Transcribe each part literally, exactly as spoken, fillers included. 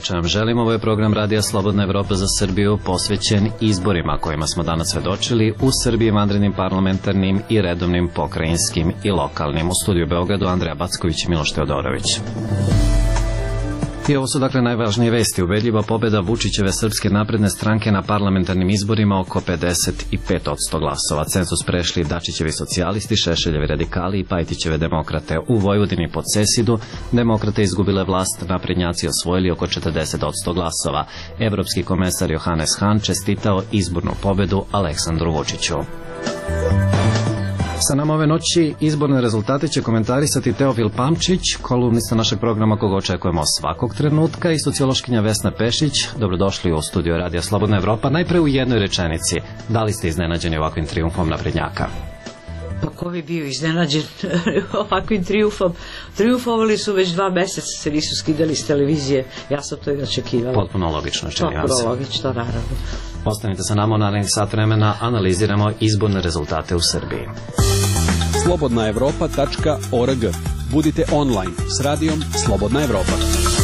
večer vam želim. Ovo je program Radija Slobodna Evropa za Srbiju posvećen izborima kojima smo danas svedočili u Srbiji, vanrednim parlamentarnim i redovnim pokrajinskim i lokalnim. U studiju Beogradu Andreja Backović i Miloš Teodorović. I ovo su dakle najvažnije vesti. Ubedljiva pobjeda Vučićeve Srpske napredne stranke na parlamentarnim izborima oko pedeset pet posto glasova. Cenzus prešli Dačićevi socijalisti, Šešeljevi radikali i Pajtićeve demokrate. U Vojvodini pod Sesidu demokrate izgubile vlast, naprednjaci osvojili oko četrdeset posto glasova. Evropski komesar Johannes Hahn čestitao izbornu pobedu Aleksandru Vučiću. Sa nama ove noći izborne rezultate će komentarisati Teofil Pamčić, kolumnista našeg programa koga očekujemo svakog trenutka, i sociološkinja Vesna Pešić. Dobrodošli u studio Radija Slobodna Evropa. Najpre u jednoj rečenici, da li ste iznenađeni ovakvim trijumfom naprednjaka? Pa ko bi bio iznenađen ovakvim trijumfom? Trijumfovali su već dva meseca, se nisu skidali s televizije. Ja sam to i očekivala. Potpuno logično, čini vam se. Potpuno logično, naravno. Ostanite sa nama, u narednih sat vremena analiziramo izborne rezultate u Srbiji. slobodna evropa tačka org. Budite online s radijom Slobodna Evropa.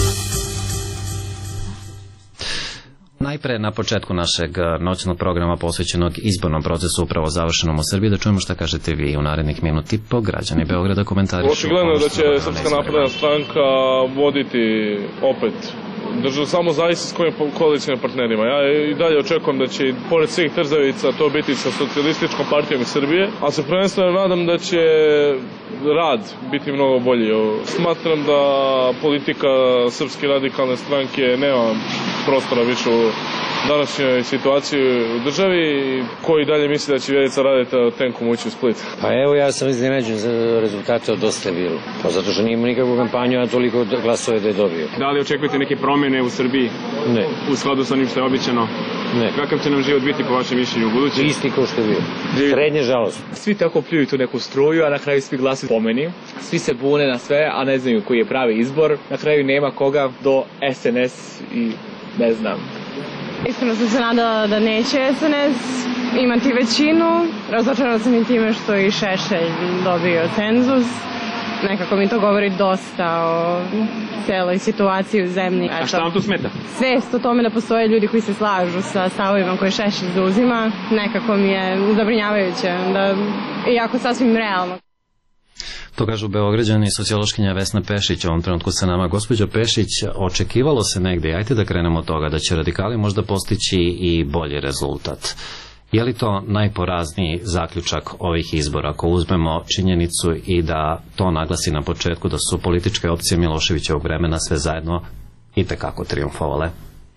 Najpre na početku našeg noćnog programa posvećenog izbornom procesu upravo završenom u Srbiji, da čujemo šta kažete vi u narednih minut i po. Građani Beograda komentarišu. Očigledno je da će Srpska napredna stranka voditi opet državu, samo zavisi s kojim koalicijnim partnerima. Ja i dalje očekujem da će, pored svih trzavica, to biti sa socijalističkom partijom iz Srbije, a se prvenstveno nadam da će rad biti mnogo bolji. Smatram da politika Srpske radikalne stranke nema prostora više u današnjoj situaciji u državi. Koji dalje misli da će Vjerica Radeta tenkom ući u Split? Pa evo, ja sam iznenađen za rezultate od Dosta je bilo. Pa zato što nije imao nikakvu kampanju, a toliko glasove da je dobio. Da li očekujete neke promjene u Srbiji? Ne. U skladu sa onim što je običano? Ne. Kakav će nam život biti po vašem mišljenju u budući? Isti kao što je bio. Srednje žalost. Svi tako pljuju tu neku struju, a na kraju svi glasuju po meni. Svi se bune na sve, a ne znaju koji je pravi izbor. Na kraju nema koga do S N S i ne znam. Iskreno sam se nadala da neće S N S imati većinu. Razočarala sam i time što je i Šešelj dobio cenzus. Nekako mi to govori dosta o celoj situaciji u zemlji. A šta vam tu smeta? Svest o tome da postoje ljudi koji se slažu sa stavovima koje Šešelj zauzima, nekako mi je zabrinjavajuće, da, iako sasvim realno. To kažu Beograđani, sociološkinja Vesna Pešić u ovom trenutku sa nama. Gospođo Pešić, očekivalo se negdje, ajte da krenemo od toga, da će radikali možda postići i bolji rezultat. Je li to najporazniji zaključak ovih izbora, ako uzmemo činjenicu i da to naglasi na početku da su političke opcije Miloševićevog vremena sve zajedno itekako trijumfovale?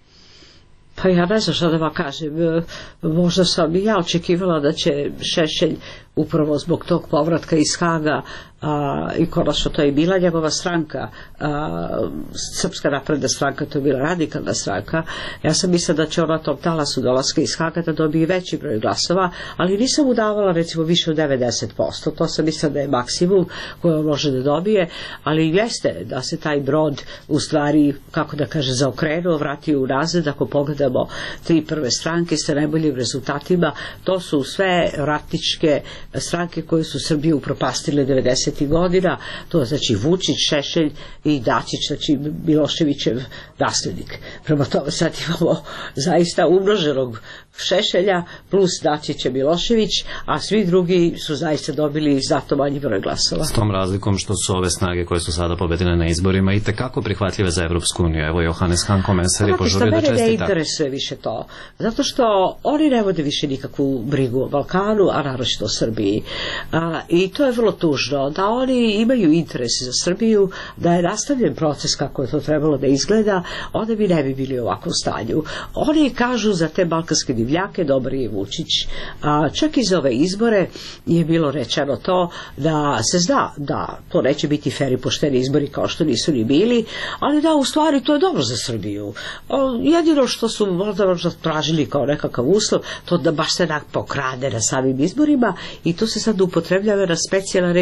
Pa ja ne znam šta da vam kažem. Možda sam i ja očekivala da će Šešelj upravo zbog tog povratka iz Haga, a, i konačno to je bila njegova stranka, a, Srpska napredna stranka, to je bila radikalna stranka. Ja sam mislila da će ona tom talasu dolaska iz Haga da dobije veći broj glasova, ali nisam mu davala recimo više od devedeset posto. To sam mislila da je maksimum koji on može da dobije, ali jeste da se taj brod u stvari, kako da kaže, zaokrenuo, vratio u nazad. Ako pogledamo tri prve stranke sa najboljim rezultatima, to su sve ratničke stranke koje su Srbiju upropastile devedesetih godina, to znači Vučić, Šešelj i Dačić, znači Miloševićev naslednik. Prema tome sad imamo zaista umnoženog Šešelja plus Dačića Milošević, a svi drugi su zaista dobili zato manji broj glasova. S tom razlikom što su ove snage koje su sada pobedile na izborima i tekako prihvatljive za Evropsku uniju. Evo Johannes Hahn, komesar, je požurio da čestita. Mene ne interesuje više to, zato što oni ne vode više nikakvu brigu o Balkanu, a naročito o Srbiji. A, I to je vrlo tužno, da oni imaju interes za Srbiju, da je nastavljen proces kako je to trebalo da izgleda, onda bi ne bi bili u ovakvom stanju. Oni kažu za te balkanske divljake dobar je Vučić, a čak i za ove izbore je bilo rečeno to da se zna da to neće biti fer i pošteni izbori kao što nisu ni bili, ali da u stvari to je dobro za Srbiju. Jedino što su možda, možda tražili kao nekakav uslov, to da baš se pokrade na samim izborima, i to se sad upotrebljava na specijalna reč koja se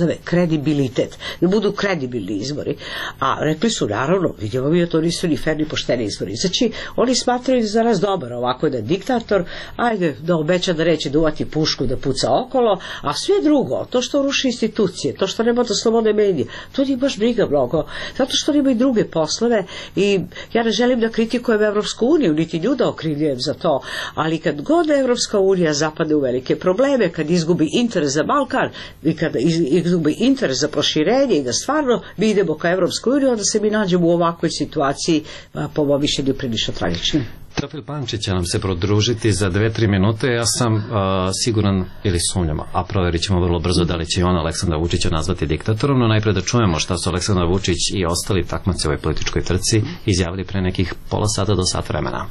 zove kredibilitet, da budu kredibilni izbori. A rekli su, naravno, vidimo mi da to nisu ni fer ni pošteni izbori. Znači, oni smatraju za nas dobar ovako da je diktator, ajde da obeća da neće duvati pušku, da puca okolo, a sve drugo, to što ruši institucije, to što nema da slobode medije, to nije baš briga mnogo, zato što nema i druge poslove i ja ne želim da kritikujem Evropsku uniju, niti ljuda okrivljujem za to, ali kad god Evropska unija zapade u velike probleme, kad izgubi interes za Balkan i kad izgubi interes za proširenje i da stvarno mi idemo ka Evropskoj uniji, onda se mi nađemo u ovakvoj situaciji, po mom mišljenju prilično tragične. Teofil Pančić će nam se prodružiti za dve tri minute. Ja sam uh, siguran, ili sumnjam, a proverit ćemo vrlo brzo da li će on Aleksandra Vučića nazvati diktatorom, no najpre da čujemo šta su Aleksandar Vučić i ostali takmaci u ovoj političkoj trci izjavili pre nekih pola sata do sat vremena.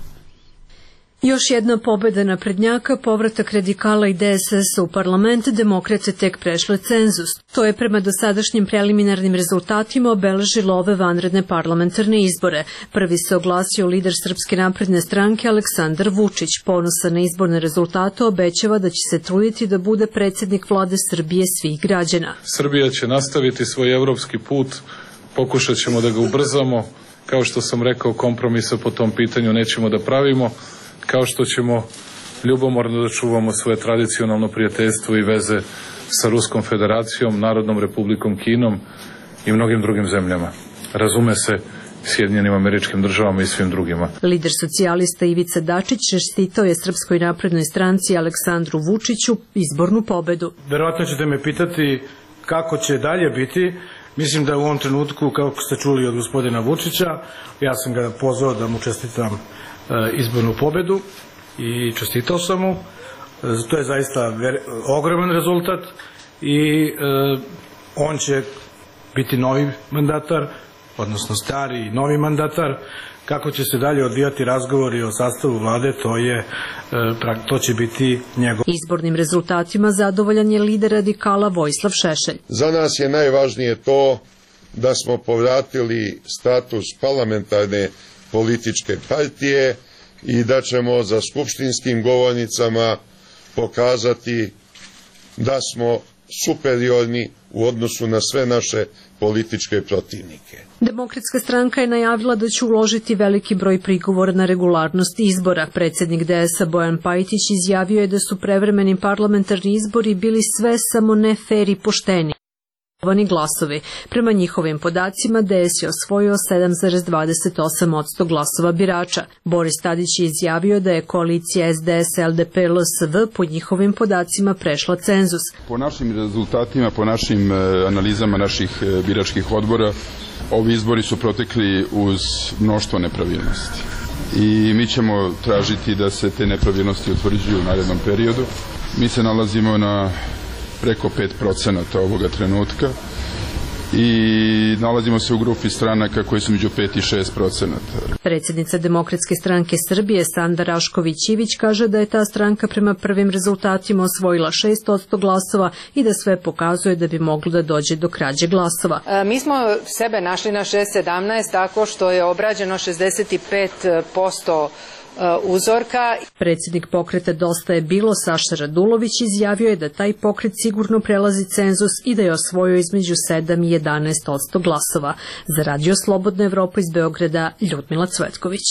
Još jedna pobeda naprednjaka, povratak radikala i D S S u parlament, demokrate tek prešle cenzus. To je prema dosadašnjim preliminarnim rezultatima obeležilo ove vanredne parlamentarne izbore. Prvi se oglasio lider Srpske napredne stranke Aleksandar Vučić. Ponosan na izborne rezultate obećava da će se truditi da bude predsjednik vlade Srbije svih građana. Srbija će nastaviti svoj evropski put, pokušat ćemo da ga ubrzamo. Kao što sam rekao, kompromisa po tom pitanju nećemo da pravimo. Kao što ćemo ljubomorno da čuvamo svoje tradicionalno prijateljstvo i veze sa Ruskom federacijom, Narodnom republikom Kinom i mnogim drugim zemljama. Razume se, Sjedinjenim Američkim Državama i svim drugima. Lider socijalista Ivica Dačić čestitao je Srpskoj naprednoj stranci Aleksandru Vučiću izbornu pobedu. Verovatno ćete me pitati kako će dalje biti. Mislim da u ovom trenutku, kako ste čuli od gospodina Vučića, ja sam ga pozvao da mu čestitam izbornu pobedu i čestitao sam mu. To je zaista ogroman rezultat i on će biti novi mandatar, odnosno stari i novi mandatar. Kako će se dalje odvijati razgovori o sastavu vlade, to je to će biti njegov. Izbornim rezultatima zadovoljan je lider radikala Vojislav Šešelj. Za nas je najvažnije to da smo povratili status parlamentarne političke partije i da ćemo za skupštinskim govornicama pokazati da smo superiorni u odnosu na sve naše političke protivnike. Demokratska stranka je najavila da će uložiti veliki broj prigovora na regularnost izbora. Predsjednik D S-a Bojan Pajtić izjavio je da su prevremeni parlamentarni izbori bili sve samo ne fer i pošteni glasovi. Prema njihovim podacima D S je osvojio sedam zarez dvadeset osam posto glasova birača. Boris Tadić je izjavio da je koalicija S D S L D P L S V po njihovim podacima prešla cenzus. Po našim rezultatima, po našim analizama naših biračkih odbora, ovi izbori su protekli uz mnoštvo nepravilnosti. I mi ćemo tražiti da se te nepravilnosti utvrđuju u narednom periodu. Mi se nalazimo na preko pet procenata ovoga trenutka i nalazimo se u grupi stranaka koji su među pet i šest procenata. Predsjednica Demokratske stranke Srbije Sanda Rašković-Ivić kaže da je ta stranka prema prvim rezultatima osvojila šest posto glasova i da sve pokazuje da bi moglo da dođe do krađe glasova. E, mi smo sebe našli na šest sedamnaest tako što je obrađeno šezdeset pet posto uzorka. Predsjednik pokreta Dosta je bilo Saša Radulović izjavio je da taj pokret sigurno prelazi cenzus i da je osvojio između sedam i jedanaest posto glasova. Za Radio Slobodna Evropa iz Beograda, Ljudmila Cvetković.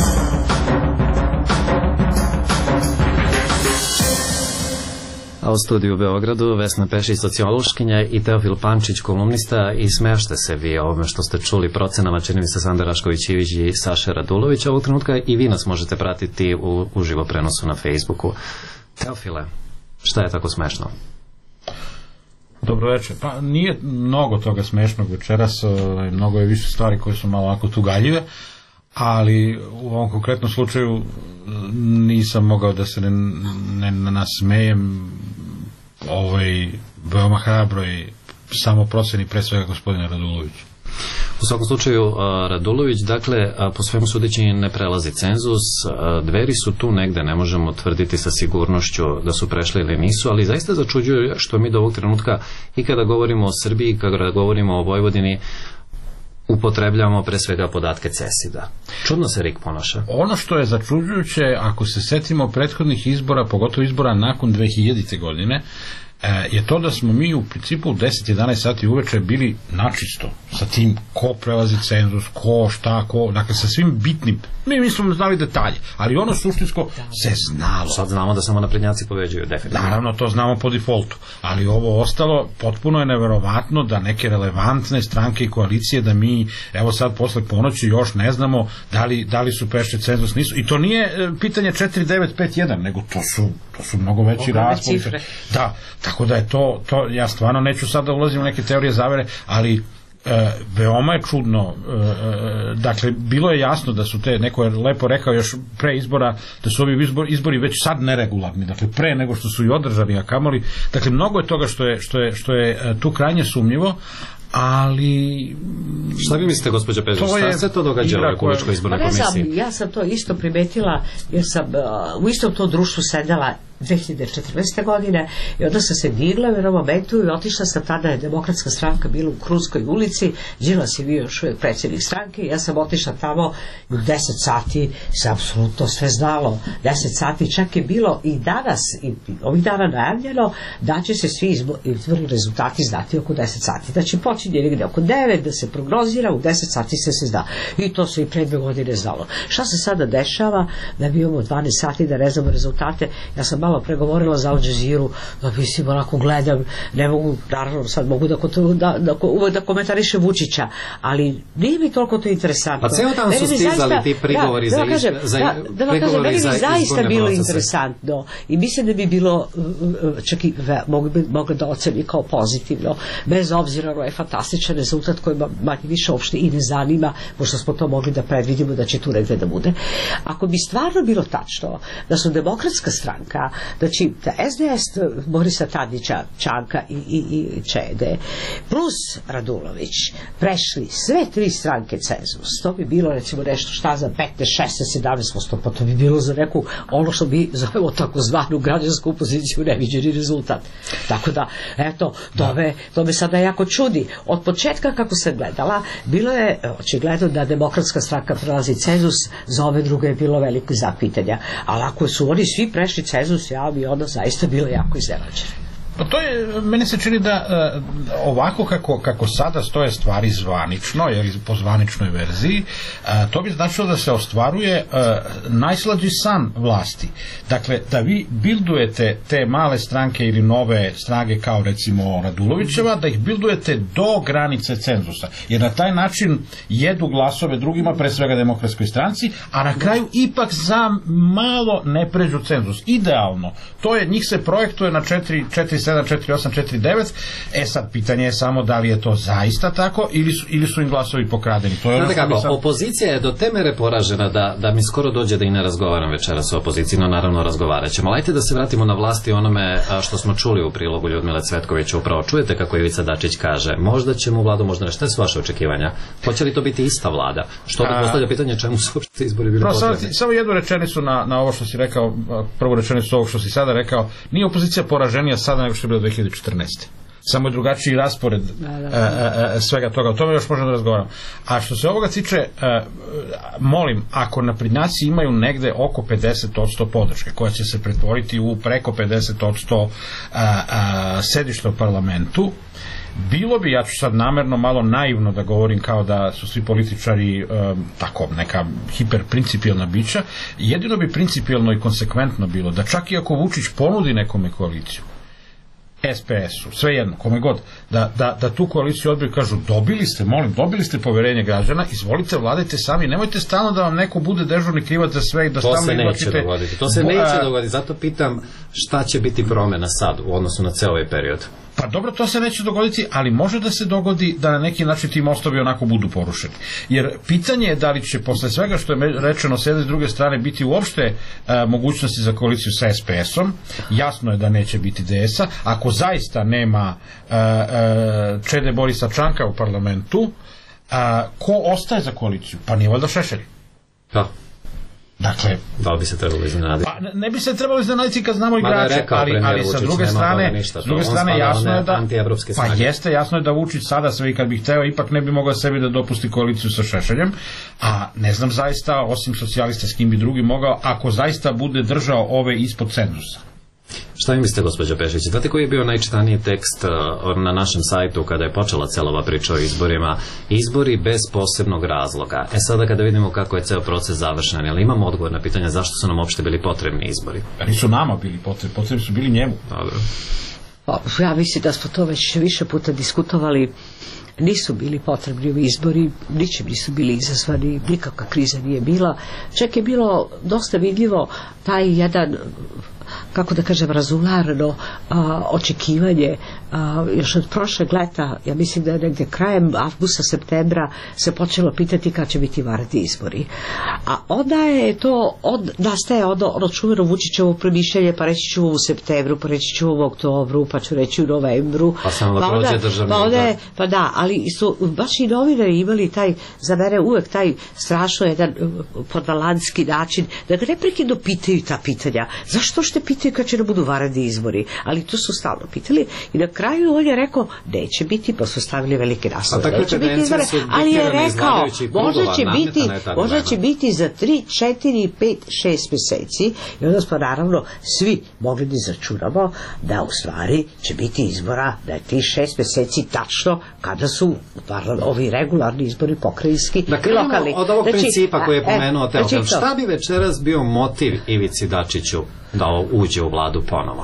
A u studiju u Beogradu Vesna Pešić, sociološkinja, i Teofil Pančić, kolumnista, i smešte se vi ovome što ste čuli procenama, čini mi se, Sanda Rašković-Ivić i Saše Radulović. Ovog trenutka i vi nas možete pratiti u uživo prenosu na Facebooku. Teofile, šta je tako smešno? Dobro večer. Pa nije mnogo toga smešnog večeras, mnogo je više stvari koje su malo ovako tugaljive, ali u ovom konkretnom slučaju nisam mogao da se ne, ne nasmejem ovaj veoma hrabroj samoproceni pre svega gospodina Radulovića. U svakom slučaju, Radulović, dakle, po svemu sudeći ne prelazi cenzus, Dveri su tu negde, ne možemo tvrditi sa sigurnošću da su prešli ili nisu, ali zaista začuđuje što mi do ovog trenutka i kada govorimo o Srbiji, i kada govorimo o Vojvodini, upotrebljamo pre svega podatke CESID-a. Čudno se RIK ponaša. Ono što je začuđujuće, ako se setimo prethodnih izbora, pogotovo izbora nakon dve hiljadite godine, je to da smo mi u principu u deset jedanaest sati uveče bili načisto sa tim ko prelazi cenzus, ko, šta, ko, dakle sa svim bitnim, mi nismo znali detalje, ali ono suštinsko se znalo. Sad znamo da samo naprednjaci pobeđuju, definitivno. Naravno, to znamo po defaultu, ali ovo ostalo, potpuno je neverovatno da neke relevantne stranke i koalicije, da mi, evo sad posle ponoći još ne znamo da li, da li su prešli cenzus, nisu, i to nije pitanje četiri devet pet jedan, nego to su, to su mnogo veći rasponi. Da, tako da je to, to, ja stvarno neću sad da ulazim u neke teorije zavere, ali e, veoma je čudno, e, dakle, bilo je jasno da su te, neko je lepo rekao još pre izbora, da su ovi izbori, izbori već sad neregularni, dakle, pre nego što su i održani, a kamoli, dakle, mnogo je toga što je, što je, što je tu krajnje sumnjivo, ali... Šta vi mislite, gospođa Pešić, šta se to događa u Republičkoj izbornoj komisiji? Ja sam to isto primetila, jer sam uh, u istom tom društvu sedela dve hiljade četrnaeste. godine i onda sam se digla u jednom momentu i otišla sam, tada je Demokratska stranka bila u Krunskoj ulici, Đilas je bio još uvijek predsjednik stranke, ja sam otišla tamo u deset sati se apsolutno sve znalo, deset sati čak je bilo i danas i ovih dana najavljeno da će se svi izborni rezultati znati oko deset sati, da će počinje negdje oko devet, da se prognozira, u deset sati se se zna i to se i pre dve godine znalo. Šta se sada dešava da bi imamo dvanaest sati da ne znamo rezultate? Ja sam malo pregovorila za Al Jazeeru, da mislim, onako gledam, ne mogu, naravno sad mogu da, da, da, uvek da komentariše Vučića, ali nije mi toliko to interesantno. Pa ceo dan su stizali ti prigovori za izbor. Da vam kažem, meni bi zaista bilo interesantno i mislim da bi bilo, čak i mogli da oceni kao pozitivno, bez obzira na ovaj fantastičan rezultat koji manje više uopšte i ne zanima, pošto smo to mogli da predvidimo da će tu negde da bude. Ako bi stvarno bilo tačno da su Demokratska stranka, znači da S D S Borisa Tadića, Čanka i, i, i Čede plus Radulović prešli sve tri stranke cenzus, to bi bilo recimo nešto šta za petnaest, šesnaest, sedamnaest posto, pa to bi bilo za neku ono što bi zovemo takozvanu građansku opoziciju neviđeni rezultat. Tako da, eto, to me, to me sada jako čudi. Od početka kako sam gledala, bilo je očigledno da Demokratska stranka prelazi cenzus, za ove druge je bilo veliko zapitanja, ali ako su oni svi prešli cenzus, ja bi onda zaista bila jako iznenađena. Pa to je, meni se čini da uh, ovako kako, kako sada stoje stvari zvanično, jer po zvaničnoj verziji, uh, to bi značilo da se ostvaruje uh, najslađi san vlasti. Dakle, da vi bildujete te male stranke ili nove snage kao recimo Radulovićeva, da ih bildujete do granice cenzusa, jer na taj način jedu glasove drugima, pre svega Demokratskoj stranci, a na kraju ipak za malo ne pređu cenzus. Idealno. To je, njih se projektuje na četiri sedam, četiri osam, četiri devet. E sad, pitanje je samo da li je to zaista tako ili su, ili su im glasovi pokradeni. To je ono kako, sam... opozicija je do te mere poražena da, da mi skoro dođe da i ne razgovaram večeras o opoziciji, no naravno razgovarat ćemo. Ajte da se vratimo na vlasti onome što smo čuli u prilogu Ljudmile Cvetkovića. Upravo čujete kako Ivica Dačić kaže, možda ćemo vladu, možda ne. Šta su vaše očekivanja? Hoće li to biti ista vlada? Što da postavlja pitanje čemu su uopšte izbori bili potrebni? Samo jednu rečenicu na, na ovo što si rekao, prvu rečenicu ovog što si sada rekao. Nije opozicija poraženija sada nego što je bilo dve hiljade četrnaeste. Samo je drugačiji raspored da, da, da. A, a, svega toga. O tome još možemo da razgovaramo. A što se ovoga tiče, a, molim, ako naprednjaci imaju negde oko pedeset posto podrške, koja će se pretvoriti u preko pedeset posto sedišta u parlamentu, bilo bi, ja ću sad namerno malo naivno da govorim kao da su svi političari um, tako neka hiperprincipijelna bića, jedino bi principijelno i konsekventno bilo da čak i ako Vučić ponudi nekome koaliciju, S P S-u, svejedno, kome god, da, da, da tu koaliciju odbiju, kažu dobili ste, molim, dobili ste poverenje građana, izvolite, vladajte sami, nemojte stalno da vam neko bude dežurni krivac za sve i da to stalno izvlačite. To se neće dogoditi, to se neće dogoditi, zato pitam šta će biti promjena sad u odnosu na ceo ovaj period. Pa dobro, to se neće dogoditi, ali može da se dogodi da na neki način ti mostovi onako budu porušeni. Jer pitanje je da li će posle svega što je rečeno s jedne i s druge strane biti uopšte a, mogućnosti za koaliciju sa S P S-om. Jasno je da neće biti D S-a. Ako zaista nema a, a, Čede Borisa Čanka u parlamentu, a, ko ostaje za koaliciju? Pa nije valjda Šešelj. Da. Dakle, da li bi se trebalo iznenaditi? Pa ne bi se trebalo iznenaditi kad znamo igrače, ali, ali sa druge strane, ništa, s druge strane jasno je da pa jeste, jasno je da Vučić sada sve i kad bi hteo ipak ne bi mogao sebi da dopusti koaliciju sa Šešeljem, a ne znam zaista, osim socijalista s kim bi drugi mogao, ako zaista bude držao ove ispod cenzusa. Šta vi mislite, gospođo Pešić? Znate koji je bio najčitaniji tekst na našem sajtu kada je počela cela ova priča o izborima? Izbori bez posebnog razloga. E sada kada vidimo kako je ceo proces završen, ali imamo odgovor na pitanje zašto su nam uopšte bili potrebni izbori? Pa nisu nama bili potrebni, potrebni su bili njemu. Dobro. Ja mislim da smo to već više puta diskutovali. Nisu bili potrebni u izbori, ničim nisu bili izazvani, nikakva kriza nije bila. Čak je bilo dosta vidljivo taj jedan, kako da kažem, razularno a, očekivanje a, još od prošlog leta, ja mislim da je negdje krajem avgusta, septembra se počelo pitati kad će biti vanredni izbori. A onda je to, od, nastaje ono, ono čuveno Vučićevo premišljanje, pa reći ću u septembru, pa reći ću u oktobru, pa ću reći u novembru. Pa samo da prođe državni pa, onda, pa da, ali su baš i novinari imali taj, za mene uvek taj strašno jedan podvalanski način, da ga neprekidno pitaju ta pitanja. Zašto što pitaju kad će da budu vanredni izbori? Ali to su stalno pitali i na kraju on je rekao neće biti, pa su stavili velike naslove. Neće biti izbore, ali je rekao možda će biti, možda će biti za tri, četiri, pet, šest meseci i onda smo naravno svi mogli da izračunamo da u stvari će biti izbora, da je ti šest meseci tačno kada su ovi regularni izbori pokrajinski da i lokalni. Od ovog znači, principa koji je pomenuo Teofil, znači, šta bi večeras bio motiv Ivici Dačiću da uđe u vladu ponovo?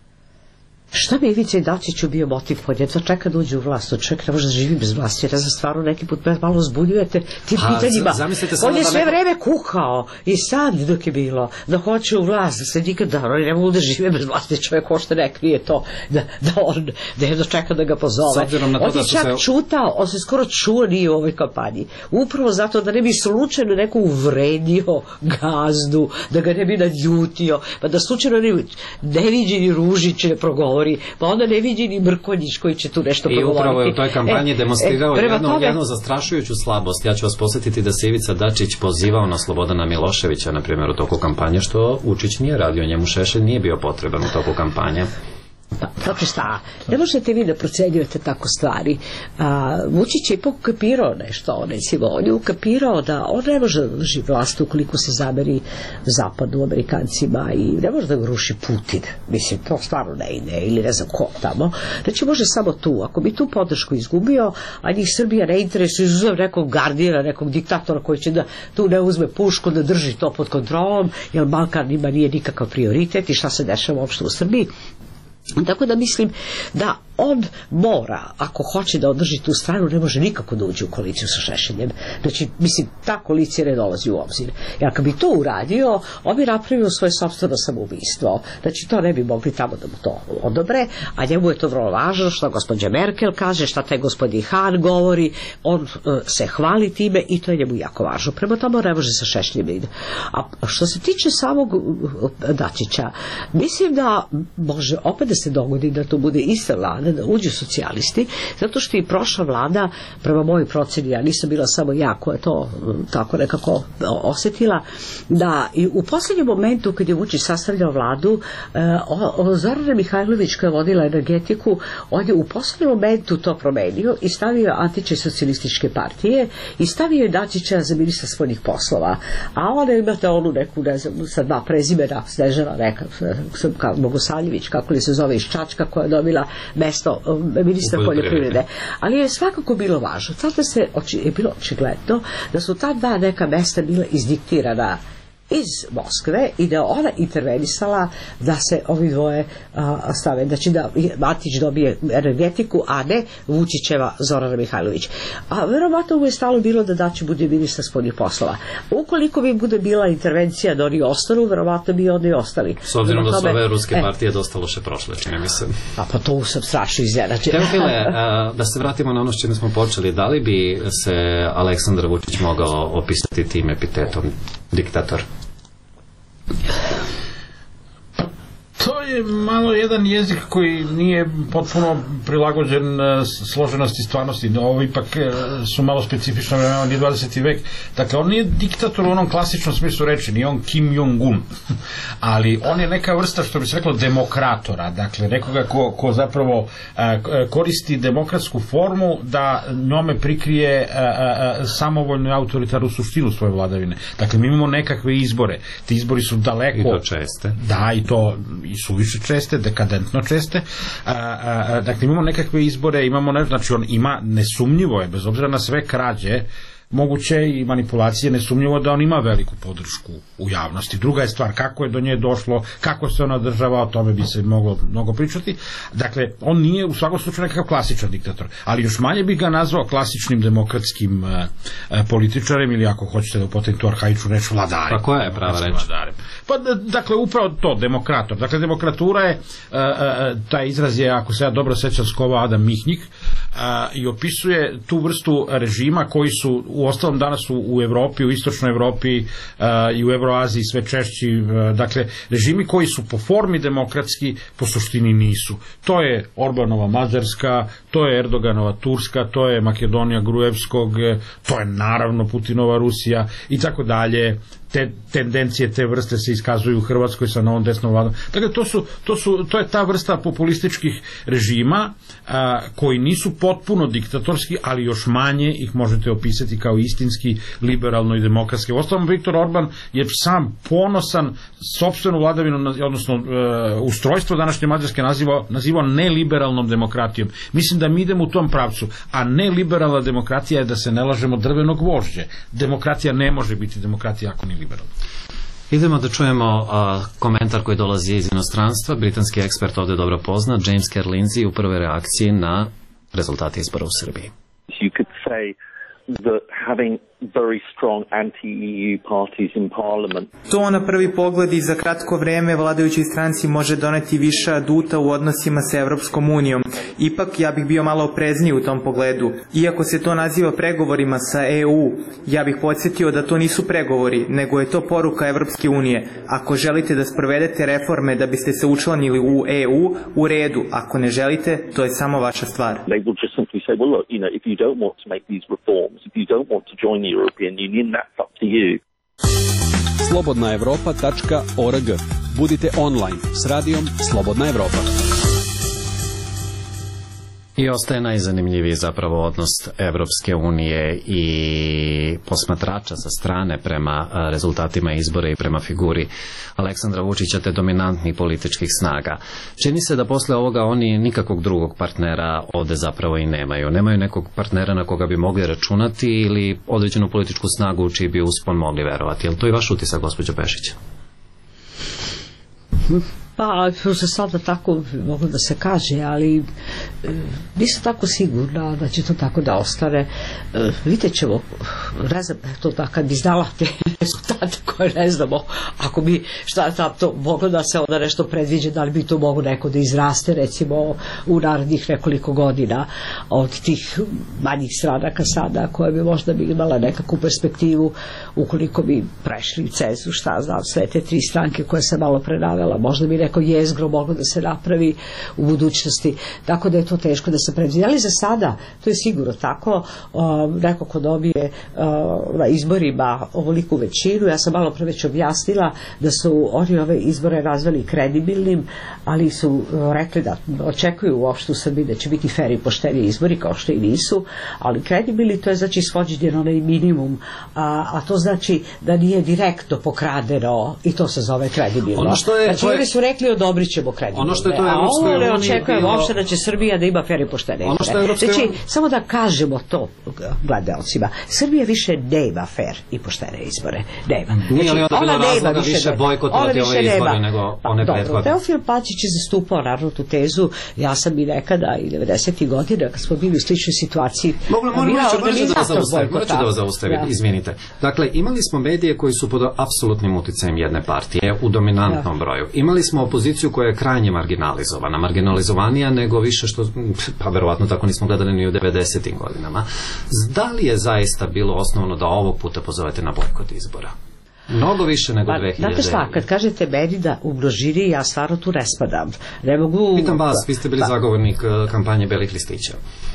Šta bi Ivici Dačiću bio motiv pod jedno čeka da uđe u vlast? Čovjek ne može da živi bez vlasti, jer ja za stvarno neki put me malo zbunjujete tim A, pitanjima. On je da sve neko... vreme kukao i sad dok je bilo da hoće u vlast, da se nikad da ne mogu da žive bez vlasti, čovjek ošte ne krije to, da, da on da jedno čeka da ga pozove. On je čak se... čutao, on se skoro čuo nije u ovoj kampanji. Upravo zato da ne bi slučajno neko uvredio gazdu, da ga ne bi naljutio, pa da slučajno ne, neviđeni Ružić ne progovori, pa onda ne vidi ni Mrkonjić koji će tu nešto progovoriti. I upravo je u toj kampanji e, demonstrirao e, jednu, tome... jednu zastrašujuću slabost. Ja ću vas posjetiti da se Ivica Dačić pozivao na Slobodana Miloševića, na primjer, u toku kampanje, što Vučić nije radio, njemu Šešelj nije bio potreban u toku kampanje. Pa, znači šta, ne možete vi da procenjujete tako stvari. A, Vučić je ipak ukapirao nešto, recimo, on je ukapirao da on ne može da drži vlast ukoliko se zameri zapadu Amerikancima i ne može da ga ruši Putin. Mislim, to stvarno ne ide, ili ne znam ko tamo. Znači, može samo tu. Ako bi tu podršku izgubio, a njih Srbija ne interesuje, izuzev nekog gardira, nekog diktatora koji će da tu ne uzme pušku, da drži to pod kontrolom, jer Balkan ima nije nikakav prioritet i šta se dešava uopšte u Srbiji. Tako da mislim da on mora, ako hoće da održi tu stranu, ne može nikako da uđe u koaliciju sa Šešeljem. Znači, mislim, ta koalicija ne dolazi u obzir. Jer ako bi to uradio, on bi napravio svoje sopstveno samoubistvo. Znači, to ne bi mogli tamo da mu to odobre, a njemu je to vrlo važno što gospođa Merkel kaže, šta taj gospodin Han govori, on uh, se hvali time i to je njemu jako važno. Prema tome ne može sa Šešeljem ide. A što se tiče samog uh, Dačića, mislim da može opet da se dogodi da to bude ista vlada, da uđu socijalisti, zato što i prošla vlada, prema mojoj proceni, ja nisam bila samo ja koja je to tako nekako osjetila, da i u posljednjem momentu kad je Vučić sastavljao vladu, Zorana Mihajlović koja je vodila energetiku, on je u posljednjem momentu to promenio i stavio Antiče socijalističke partije i stavio je Dačića za ministra spoljnih poslova. A onda imate onu neku, ne znam, sa dva prezimena, Snežana neka, Bogosavljević, kako li se zove, iz Čačka, koja je dobila mesto ministra poljoprivrede. Ali je svakako bilo važno. Tada se je bilo očigledno da su ta dva neka mesta bila izdiktirana iz Moskve i da ona intervenisala da se ovi dvoje a, stave, znači da Matić dobije energetiku, a ne Vučićeva Zorana Mihajlović. A verovatno mu je stalo bilo da Dačić bude ministar spoljnih poslova. Ukoliko bi bude bila intervencija da oni ostanu, verovatno bi oni ostali. S obzirom da su ove ruske e, partije dosta loše prošle, čini mi se. A pa to sam strašno iznenađen. Teofile, da se vratimo na ono s čime smo počeli, da li bi se Aleksandar Vučić mogao opisati tim epitetom diktator? To je malo jedan jezik koji nije potpuno prilagođen složenosti stvarnosti. Ovo ipak su malo specifično vremena, on je dvadeseti vek. Dakle, on nije diktator u onom klasičnom smislu reči, nije on Kim Jong-un. Ali on je neka vrsta, što bi se reklo, demokratora. Dakle, nekoga ko, ko zapravo a, koristi demokratsku formu da njome prikrije a, a, samovoljnu i autoritarnu suštinu svoje vladavine. Dakle, mi imamo nekakve izbore. Ti izbori su daleko... I to česte. Da, i to i su suviše česte, dekadentno česte. A, a, dakle, imamo nekakve izbore, imamo ne, znači on ima, nesumnjivo je, bez obzira na sve krađe moguće i manipulacije, nesumnjivo da on ima veliku podršku u javnosti. Druga je stvar kako je do nje došlo, kako se ona održava, o tome bi se moglo mnogo pričati. Dakle, on nije u svakom slučaju nekakav klasičan diktator, ali još manje bi ga nazvao klasičnim demokratskim uh, uh, političarem ili ako hoćete da upotrebite tu arhaičnu reč, vladarem. Pa koja je prava reč? Pa, dakle, upravo to, demokrator. Dakle, demokratura je, uh, uh, taj izraz je, ako se ja dobro sećam, skovao Adam Mihnjik uh, i opisuje tu vrstu režima koji su u ostalom danas u, u Evropi, u istočnoj Evropi uh, i u Evroaziji sve češći, uh, dakle, režimi koji su po formi demokratski, po suštini nisu. To je Orbanova Mađarska, to je Erdoganova Turska, to je Makedonija Grujevskog, to je naravno Putinova Rusija i tako dalje. Te tendencije te vrste se iskazuju u Hrvatskoj sa novom desnom vladom. Dakle, to, su, to, su, to je ta vrsta populističkih režima a, koji nisu potpuno diktatorski, ali još manje ih možete opisati kao istinski, liberalno i demokratski. Uostalom, Viktor Orban je sam ponosan sopstvenu vladavinu, odnosno e, ustrojstvo današnje Mađarske nazivao, nazivao neliberalnom demokratijom. Mislim da mi idemo u tom pravcu, a neliberalna demokratija je, da se ne lažemo, drvenog gvožđe. Demokratija ne može biti demokratija ako nije liberalna. Idemo da čujemo a, komentar koji dolazi iz inostranstva. Britanski ekspert ovde dobro poznat, James Kerr Lindsay, u prvoj reakciji na rezultate izbora u Srbiji. You could say that having very strong anti-E U parties in parliament. To na prvi pogled i za kratko vreme vladajućoj stranci može doneti više aduta u odnosima sa Evropskom unijom. Ipak ja bih bio malo oprezniji u tom pogledu. Iako se to naziva pregovorima sa E U, ja bih podsjetio da to nisu pregovori, nego je to poruka Evropske unije. Ako želite da sprovedete reforme da biste se učlanili u E U, u redu. Ako ne želite, to je samo vaša stvar. They will just simply say, well look, you know, if you don't want to make these reforms, if you don't want to join the European Union, that's up to you. slobodna evropa tačka org. Budite online s radijom Slobodna Evropa. I ostaje najzanimljiviji zapravo odnos Evropske unije i posmatrača sa strane prema rezultatima izbora i prema figuri Aleksandra Vučića te dominantnih političkih snaga. Čini se da posle ovoga oni nikakvog drugog partnera ovde zapravo i nemaju. Nemaju nekog partnera na koga bi mogli računati ili određenu političku snagu u čiji bi uspon mogli verovati. Je li to i vaš utisak, gospođo Pešić? Pa, za sada tako moglo da se kaže, ali e, nisam tako sigurna da će to tako da ostane. E, vidjet ćemo, ne znam, to da kad bi znala te rezultate koje ne znamo, ako bi šta tam to moglo da se onda nešto predviđe, da li bi to moglo neko da izraste, recimo, u narednih nekoliko godina od tih manjih stranaka sada, koje bi možda bi imala nekakvu perspektivu, ukoliko bi prešli cenzus, šta znam, sve te tri stranke koje sam malo prenavela, možda bi neko jezgro moglo da se napravi u budućnosti, tako da je to teško da se predvidi. Ali za sada, to je sigurno tako, o, neko ko dobije o, na izborima ovoliku većinu, ja sam malo pre već objasnila da su oni ove izbore razvali kredibilnim, ali su o, rekli da očekuju uopšte u Srbiji da će biti fer i pošteni izbori, kao što i nisu, ali kredibilni to je znači svođenje na onaj minimum, a, a to znači da nije direktno pokradeno i to se zove kredibilno. Ono što je, znači to je... oni su rekli odobrit ćemo kredibilno. Ono što je to a ovo ne očekujem bilo... uopšte da će Srbija da ima fer i poštene ono izbore. Evropske... Znači, samo da kažemo to gledaocima, Srbija više nema fer i poštene izbore. Nema. Nije li znači, onda bilo razloga više, više bojkotovati ove izbore nego one pa, prethodne? Teofil Pačić je zastupao naravno tu tezu, ja sam i nekada i devedesetih godina kad smo bili u sličnoj situaciji. Morat ću da vas zaustavim, izvinite. Dakle, imali smo medije koji su pod apsolutnim uticajem jedne partije u dominantnom broju. Imali smo opoziciju koja je krajnje marginalizovana, marginalizovanija nego više što, pa verovatno tako nismo gledali ni u devedesetim godinama. Da li je zaista bilo osnovno da ovog puta pozovete na bojkot izbora? Mnogo više nego pa, dve hiljade. Znate šta, kad kažete meni da u množini, ja stvarno tu ne spadam. Ne mogu... Pitam vas, vi ste bili pa. zagovornik kampanje Belih listića.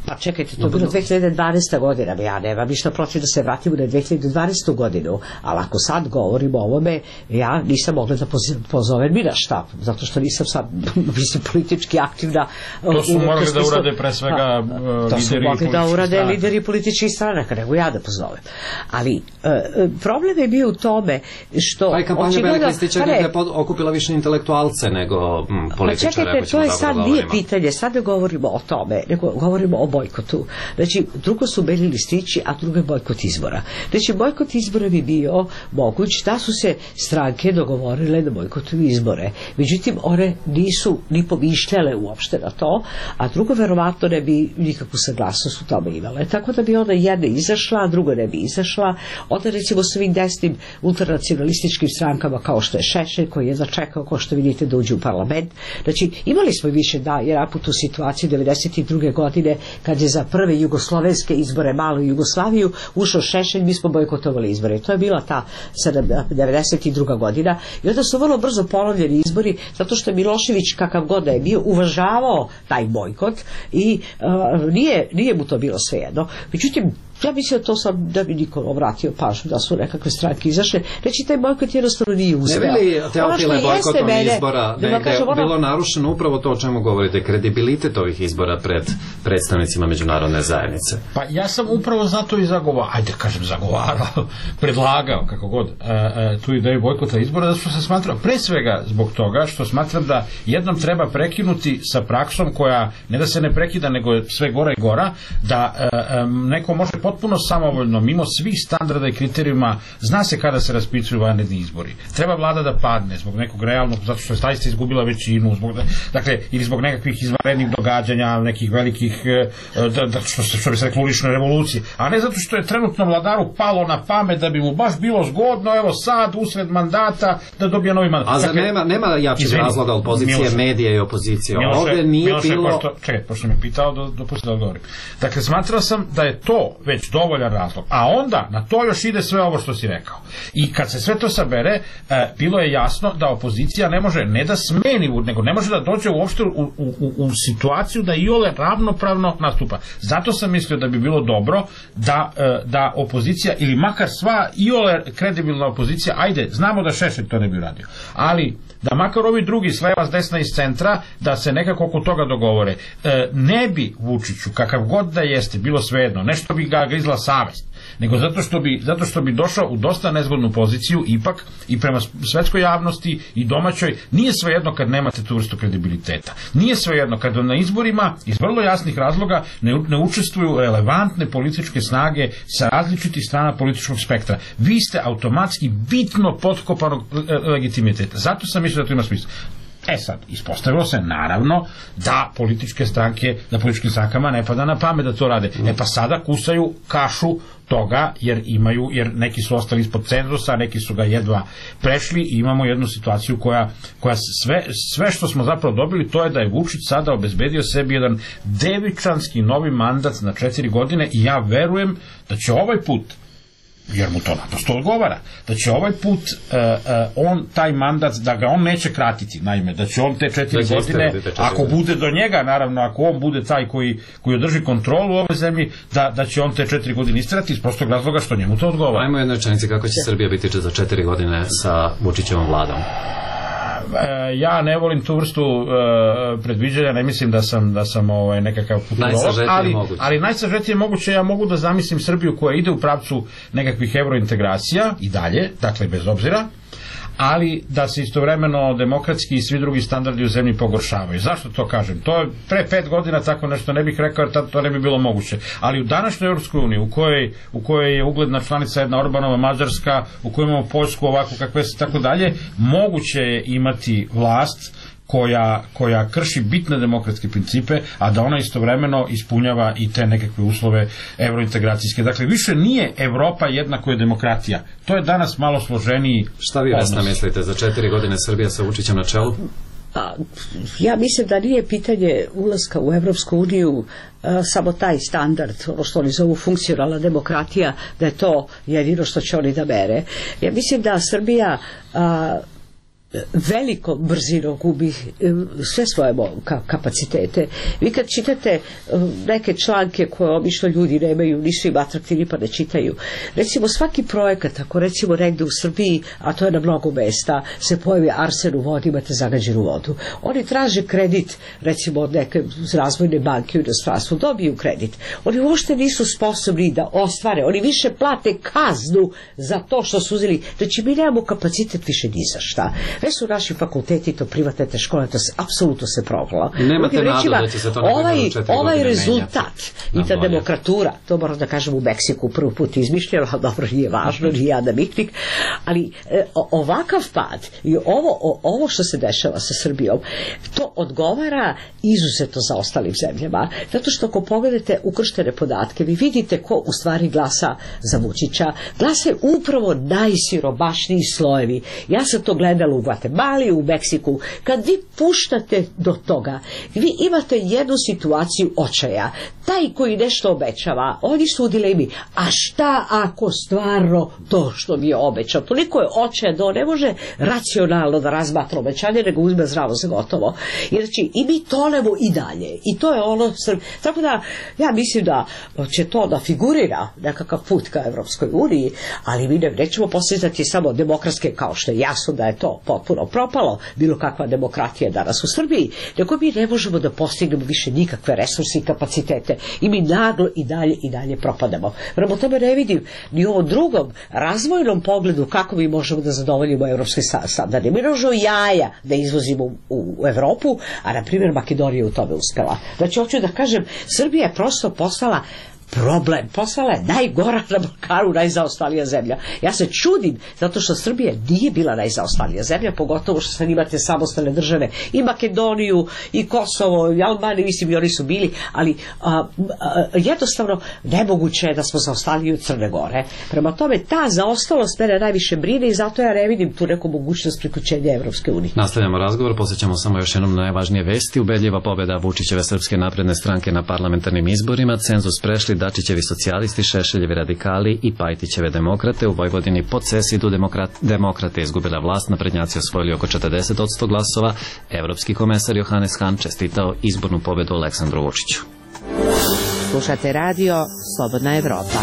Pa čekajte, to je bilo dve hiljade dvanaesta godina, ja nemam ništa protiv da se vratimo na dve hiljade dvanaestu godinu, ali ako sad govorimo o ovome, ja nisam mogla da pozovem ni na šta, zato što nisam sad, mislim, politički aktivna. To su morali da urade pre svega lideri. To su mogli da urade lideri političkih stranaka, nego ja da pozovem. Ali problem je bio u tome što... Pa i kampanja Velike Stičarke je okupila više intelektualce nego političare. Pa čekajte, to je sad nije pitanje, sad ne govorimo o tome, nego govorimo o bojkotu. Znači, drugo su beli listići, a drugo je bojkot izbora. Znači, bojkot izbora bi bio moguć da su se stranke dogovorile da bojkotuju izbore. Međutim, one nisu ni pomišljale uopšte na to, a drugo verovatno ne bi nikakvu saglasnost u tome imale. Tako da bi onda jedna izašla, a druga ne bi izašla. Onda recimo s ovim desnim ultranacionalističkim strankama kao što je Šešelj, koji je začekao, kao što vidite, da uđe u parlament. Znači, imali smo više da je naput u situaciju devedeset druge godine kad je za prve jugoslovenske izbore, malu Jugoslaviju, ušao Šešelj, mi smo bojkotovali izbore. I to je bila ta devedeset druga godina. I onda su vrlo brzo ponovljeni izbori, zato što je Milošević, kakav god da je bio, uvažavao taj bojkot i uh, nije, nije mu to bilo svejedno. Međutim, ja mislim da to sam, da bi niko obratio pažnju da su nekakve stranke izašle. Reći, taj bojkot jednostavno nije uspeo. Ne bi li Teofile bojkotom mene, izbora da negde kažem, ono... bilo narušeno upravo to o čemu govorite, kredibilitet ovih izbora pred predstavnicima međunarodne zajednice? Pa ja sam upravo zato i zagovarao, ajde kažem zagovarao, predlagao, kako god, e, e, tu ideju bojkota izbora, da su se smatrao, pre svega zbog toga što smatram da jednom treba prekinuti sa praksom koja, ne da se ne prekida, nego je sve gora i gora, da e, e, neko može potpuno samovoljno, mimo svih standarda i kriterijuma, zna se kada se raspisuju vanredni izbori. Treba vlada da padne zbog nekog realnog, zato što je zaista izgubila većinu, zbog, dakle, ili zbog nekakvih izvanrednih događanja, nekih velikih, da, da, što, što bi se reklo, ulične revolucije, a ne zato što je trenutno vladaru palo na pamet da bi mu baš bilo zgodno, evo sad, usred mandata, da dobije novi mandat. A zar dakle, nema, nema jačih razloga opozicije, Miloše, medija i opozicije? Miloše, Ovdje nije Miloše, bilo... Pošto, čekaj, pošto me pitao, do, dopustite da odgovorim. Dakle, smatrao sam da je to već dovoljan razlog. A onda na to još ide sve ovo što si rekao. I kad se sve to sabere, e, bilo je jasno da opozicija ne može ne da smeni, nego ne može da dođe uopšte u, u, u, u situaciju da iole ravnopravno nastupa. Zato sam mislio da bi bilo dobro da, e, da opozicija, ili makar sva iole kredibilna opozicija, ajde, znamo da Šešelj to ne bi radio, ali da makar ovi drugi s leva, s desna i s centra, da se nekako oko toga dogovore. E, ne bi Vučiću, kakav god da jeste, bilo svejedno, nešto bi ga grizla savest, nego zato što bi, zato što bi došao u dosta nezgodnu poziciju ipak i prema svetskoj javnosti i domaćoj. Nije svejedno kad nemate tu vrstu kredibiliteta. Nije svejedno kad na izborima iz vrlo jasnih razloga ne, ne učestvuju relevantne političke snage sa različitih strana političkog spektra. Vi ste automatski bitno potkopanog legitimiteta. Zato sam mislio da to ima smisla. E sad, ispostavilo se naravno da političke stranke, da političkim strankama ne pada na pamet da to rade. E pa sada kusaju kašu toga, jer imaju, jer neki su ostali ispod cenzusa, neki su ga jedva prešli i imamo jednu situaciju koja, koja sve, sve što smo zapravo dobili, to je da je Vučić sada obezbedio sebi jedan devičanski novi mandat na četiri godine i ja verujem da će ovaj put, jer mu to naprosto odgovara, da će ovaj put uh, uh, on taj mandat, da ga on neće kratiti, naime, da će on te četiri da godine, četiri ako godine. Bude do njega, naravno, ako on bude taj koji, koji održi kontrolu u ovoj zemlji, da, da će on te četiri godine istrati iz prostog razloga što njemu to odgovara. Ajmo jednoj rečenici, kako će Srbija biti za četiri godine sa Vučićevom vladom? Ja ne volim tu vrstu uh, predviđanja, ne mislim da sam, da sam ovaj, nekakav futurolog, ali, ali najsažetije moguće, ja mogu da zamislim Srbiju koja ide u pravcu nekakvih evrointegracija i dalje, dakle bez obzira, ali da se istovremeno demokratski i svi drugi standardi u zemlji pogoršavaju. Zašto to kažem? To je pre pet godina tako nešto ne bih rekao, jer tad to ne bi bilo moguće. Ali u današnjoj Europskoj uniji, u kojoj, u kojoj je ugledna članica jedna Orbanova Mađarska, u kojoj imamo Poljsku ovako kakve se tako dalje, moguće je imati vlast koja, koja krši bitne demokratske principe, a da ona istovremeno ispunjava i te nekakve uslove evrointegracijske. Dakle, više nije Evropa jednako je demokratija. To je danas malo složeniji. Šta vi Vesna mislite za četiri godine Srbija sa Vučićem na čelu? A, ja mislim da nije pitanje ulaska u Evropsku uniju a, samo taj standard, ono što oni zovu funkcionalna demokratija, da je to jedino što će oni da mere. Ja mislim da Srbija a, velikom brzinom gubi sve svoje kapacitete. Vi kad čitate neke članke koje obično ljudi nemaju, nisu im atraktivni pa ne čitaju. Recimo svaki projekat, ako recimo negde u Srbiji, a to je na mnogo mesta, se pojavi arsen u vodi, imate zagađenu vodu. Oni traže kredit, recimo od neke razvojne banke u inostranstvu, dobiju kredit. Oni uopšte nisu sposobni da ostvare, oni više plate kaznu za to što su uzeli. Znači mi nemamo kapacitet više ni za šta. Već su naši fakulteti, to privatne te škole, to se apsolutno se prohlo. Nemate nadu da će se to ovaj, četiri ovaj rezultat menjati. i ta demokratura, to moram da kažem u Meksiku prvi put izmišljeno, ali dobro, nije važno, nije ja namiknik, ali e, ovakav pad i ovo, o, ovo što se dešava sa Srbijom, to odgovara izuzetno za ostalim zemljama, zato što ako pogledate ukrštene podatke, vi vidite ko u stvari glasa za Vučića. Glasa upravo najsiromašniji slojevi. Ja sam to gledala u Gvatemali, u Meksiku. Kad vi puštate do toga, vi imate jednu situaciju očaja. Taj koji nešto obećava, oni su u dilemi, a šta ako stvarno to što mi je obećao? Toliko je očaja da on ne može racionalno da razmatra obećanje, nego uzme zdravo za gotovo. I znači, i mi tonemo i dalje. I to je ono, tako da, ja mislim da će to da figurira nekakav put ka Evropskoj uniji, ali mi ne, nećemo postizati samo demokratske, kao što je jasno da je to potpuno propalo, bilo kakva demokratija danas u Srbiji, nego mi ne možemo da postignemo više nikakve resurse i kapacitete i mi naglo i dalje i dalje propadamo. Prema tome ne vidim ni u ovom drugom razvojnom pogledu kako mi možemo da zadovoljimo evropske standarde. Mi možemo jaja da izvozimo u, u Evropu, a na primjer Makedonija u tome uspela. Znači, hoću da kažem, Srbija je prosto postala problem, postala je najgora na Balkanu, najzaostalija zemlja. Ja se čudim, zato što Srbija nije bila najzaostalija zemlja, pogotovo što sad imate samostalne države, i Makedoniju, i Kosovo, i Albaniju, mislim i oni su bili, ali a, a, jednostavno nemoguće je da smo zaostali od Crne Gore. Prema tome, ta zaostalost mene najviše brine i zato ja ne vidim tu neku mogućnost priključenja Evropske unije. Nastavljamo razgovor, posjećamo samo još jednom najvažnije vesti. Ubedljiva pobjeda Vučićeve Srpske napredne stranke na parlamentarnim izborima, cenzus prešli Dačićevi socijalisti, Šešeljevi radikali i Pajtićeve demokrate. U Vojvodini pod Cesidu demokrat, demokrate izgubila vlast, naprednjaci osvojili oko četrdeset posto glasova. Evropski komesar Johannes Hahn čestitao izbornu pobedu Aleksandru Vučiću. Slušate radio Slobodna Evropa.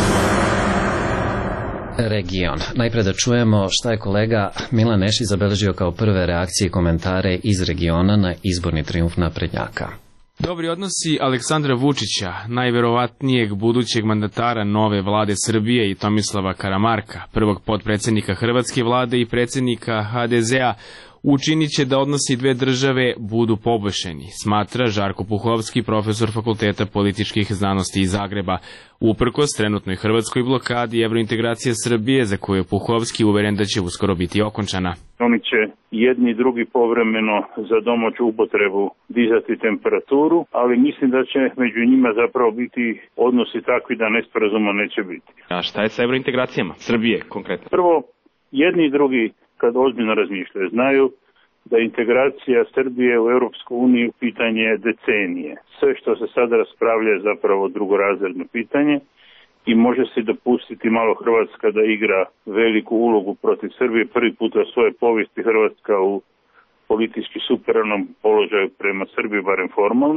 Region. Najpre da čujemo šta je kolega Milan Nešić zabeležio kao prve reakcije i komentare iz regiona na izborni trijumf naprednjaka. Dobri odnosi Aleksandra Vučića, najverovatnijeg budućeg mandatara nove vlade Srbije, i Tomislava Karamarka, prvog potpredsjednika Hrvatske vlade i predsjednika ha de zea, učinit će da odnosi dve države budu poboljšani, smatra Žarko Puhovski, profesor Fakulteta političkih znanosti iz Zagreba. Uprkos trenutnoj hrvatskoj blokadi evrointegracije Srbije, za koju je Puhovski uveren da će uskoro biti okončana. Oni će jedni i drugi povremeno za domaću upotrebu dizati temperaturu, ali mislim da će među njima zapravo biti odnosi takvi da nesporazuma neće biti. A šta je sa evrointegracijama Srbije konkretno? Prvo, jedni i drugi, kad ozbiljno razmišljaju, znaju da integracija Srbije u Europsku uniju pitanje decenije. Sve što se sada raspravlja je zapravo drugorazredno pitanje i može se dopustiti malo Hrvatska da igra veliku ulogu protiv Srbije. Prvi puta u svojoj povijesti Hrvatska u politički superiornom položaju prema Srbiji, barem formalno,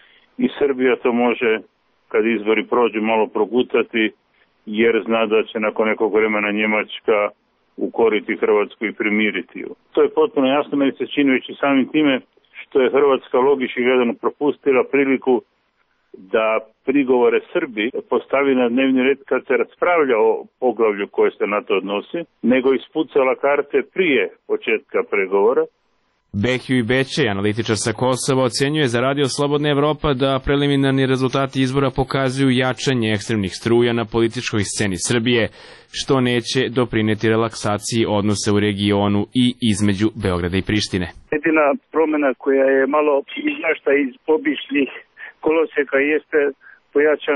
i Srbija to može, kad izbori prođu, malo progutati, jer zna da će nakon nekog vremena Njemačka ukoriti Hrvatsku i primiriti ju. To je potpuno jasno, meni se čini već i samim time što je Hrvatska logički gledano propustila priliku da prigovore Srbiji postavi na dnevni red kad se raspravlja o poglavlju koje se na to odnosi, nego ispucala karte prije početka pregovora. Behju Bećej, analitičar sa Kosova, ocenjuje za radio Slobodna Evropa da preliminarni rezultati izbora pokazuju jačanje ekstremnih struja na političkoj sceni Srbije, što neće doprineti relaksaciji odnosa u regionu i između Beograda i Prištine. Jedina promjena koja je malo izašla iz običnih koloseka jeste pojačan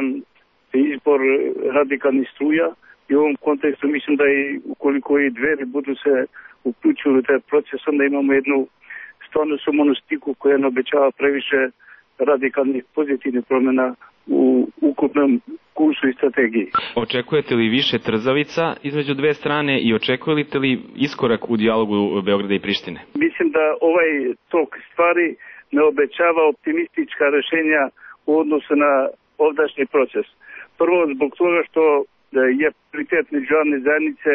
izbor radikalnih struja i u ovom kontekstu mislim da i ukoliko i Dveri budu se uključili u taj proces, onda imamo jednu stvarno sumanu stiku koja ne obećava previše radikalnih pozitivnih promjena u ukupnom kursu i strategiji. Očekujete li više trzavica između dve strane i očekujete li iskorak u dijalogu Beograda i Prištine? Mislim da ovaj tok stvari ne obećava optimistička rešenja u odnosu na ovdašnji proces. Prvo zbog toga što je prioritet međunarodne zajednice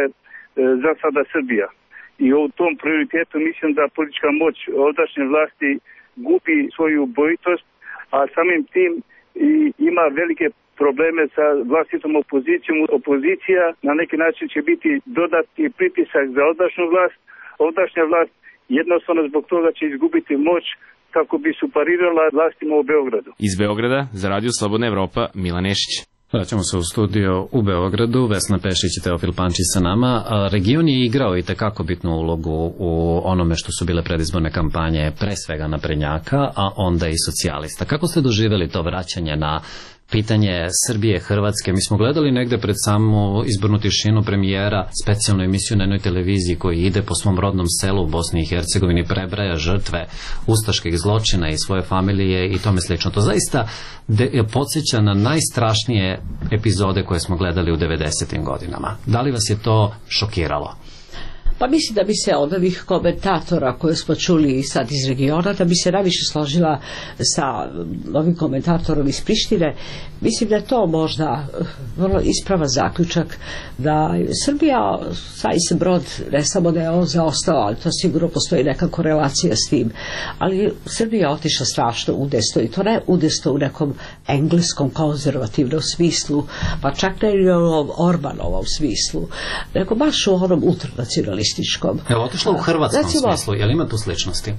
za sada Srbija. I u tom prioritetu mislim da politička moć ovdašnje vlasti gubi svoju bojitost, a samim tim i ima velike probleme sa vlastitom opozicijom. Opozicija na neki način će biti dodatni pritisak za ovdašnju vlast. Ovdašnja vlast jednostavno zbog toga će izgubiti moć kako bi suparirala vlastima u Beogradu. Iz Beograda za Radio Slobodna Evropa, Milan Nešić. Vraćamo se u studio u Beogradu, Vesna Pešić i Teofil Pančić sa nama. Region je igrao i tekako bitnu ulogu u onome što su bile predizborne kampanje, pre svega naprednjaka, a onda i socijalista. Kako ste doživjeli to vraćanje na pitanje Srbije, Hrvatske? Mi smo gledali negde pred samu izbornu tišinu premijera specijalnu emisiju na jednoj televiziji koji ide po svom rodnom selu u Bosni i Hercegovini, prebraja žrtve ustaških zločina i svoje familije i tome slično. To zaista podsjeća na najstrašnije epizode koje smo gledali u devedesetim godinama. Da li vas je to šokiralo? Pa mislim da bi se od ovih komentatora koje smo čuli sad iz regiona, da bi se najviše složila sa ovim komentatorom iz Prištine. Mislim da je to možda vrlo ispravan zaključak da Srbija, taj se brod ne samo da je on zaostao, ali to sigurno postoji neka korelacija s tim, ali Srbija je otišla strašno udesto i to ne udesto u nekom engleskom konzervativnom smislu, pa čak ne i u ovom Orbanovom smislu, nego baš u onom ultranacionalističkom. Je li otišla u hrvatskom Recimo, smislu? Je li ima tu sličnosti?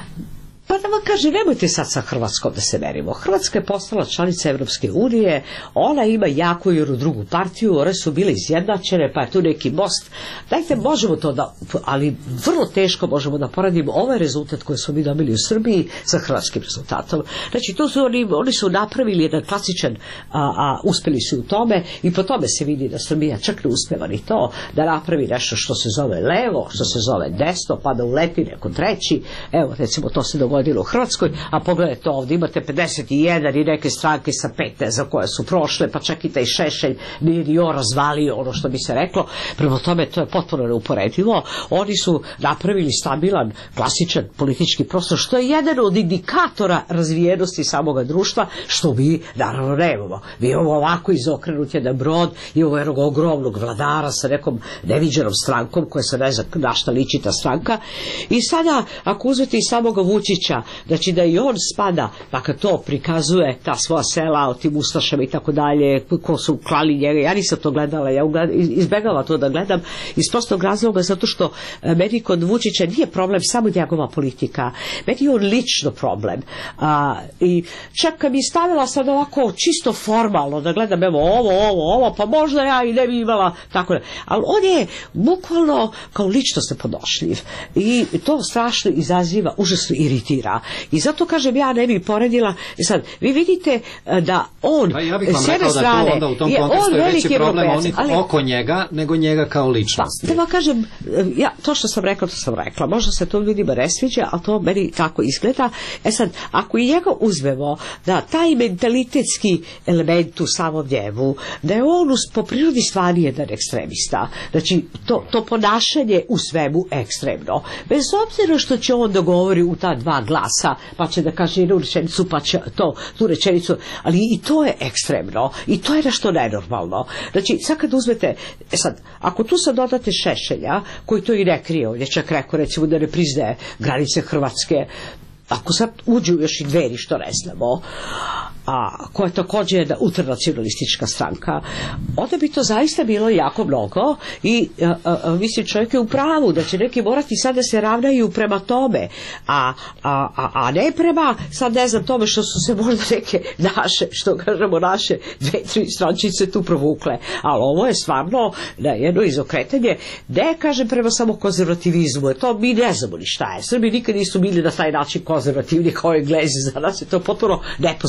Pa da vam kaže, nemojte sad sa Hrvatskom da se merimo. Hrvatska je postala članica Evropske unije, ona ima jako i drugu partiju, one su bile izjednačene, pa je tu neki most. Dajte, možemo to da, ali vrlo teško možemo da poradimo ovaj rezultat koji smo mi dobili u Srbiji sa hrvatskim rezultatom. Znači, to su oni, oni su napravili jedan klasičan, a, a uspeli su u tome i po tome se vidi da Srbija čak ne uspeva ni to, da napravi nešto što se zove levo, što se zove desno, pa da uleti neko treći. Evo, recimo, to se dogodilo u Hrvatskoj, a pogledajte ovdje, imate pedeset jedan i neke stranke sa pet za koje su prošle, pa čak i taj Šešelj nije ni on razvalio ono što bi se reklo. Prema tome, to je potpuno neuporedivo. Oni su napravili stabilan, klasičan politički prostor, što je jedan od indikatora razvijenosti samoga društva, što mi naravno nemamo. Mi imamo ovako izokrenut jedan brod, imamo jednog ogromnog vladara sa nekom neviđenom strankom, koja se ne zna na šta liči ta stranka. I sada, ako uzmete i samoga Vučića, znači da i on spada, pa kad to prikazuje ta svoja sela o tim ustašama i tako dalje, ko su klali njega, ja nisam to gledala, ja izbegala to da gledam iz prostog razloga, zato što meni kod Vučića nije problem samo njegova politika, meni je on lično problem. A, i čak kad mi stavila sad ovako čisto formalno da gledam evo ovo, ovo, ovo, pa možda ja i ne bi imala tako, ali on je bukvalno kao ličnost nepodošljiv i to strašno izaziva, užasno iritira. I zato kažem, ja ne bi poredila. Sad, vi vidite da on pa ja bih vam rekao da to onda u tom kontekstu je veći problem onih ali, oko njega nego njega kao ličnosti. Pa, da vam kažem, ja, to što sam rekla, to sam rekla. Možda se to ljudima ne sviđa, ali to meni tako izgleda. E sad, ako i njega uzmemo da taj mentalitetski element u samom njemu, da je on po prirodi stvari jedan ekstremista. Znači, to, to ponašanje u svemu ekstremno. Bez obzira što će on da govori u ta dva glasa, pa će da kaže jednu rečenicu, pa će to, tu rečenicu, ali i to je ekstremno, i to je nešto nenormalno. Znači, sad kad uzmete, e sad, ako tu sad dodate Šešelja, koji to i ne krije, on je čak rekao, recimo, da ne priznaje granice Hrvatske, ako sad uđu još i Dveri, što ne znamo, a koja je također jedna ultranacionalistička stranka, onda bi to zaista bilo jako mnogo i a, a, mislim, čovjek je u pravu da će neki morati sad da se ravnaju prema tome, a, a, a, a ne prema sad ne znam tome što su se možda neke naše, što kažemo naše dve, tri strančice tu provukle, ali ovo je stvarno na jedno izokretanje, ne kažem prema samo konzervativizmu, to mi ne znamo ni šta je. Srbi nikad nisu bili na taj način konzervativni kao Englezi, za nas je to potpuno nepoznat pojam.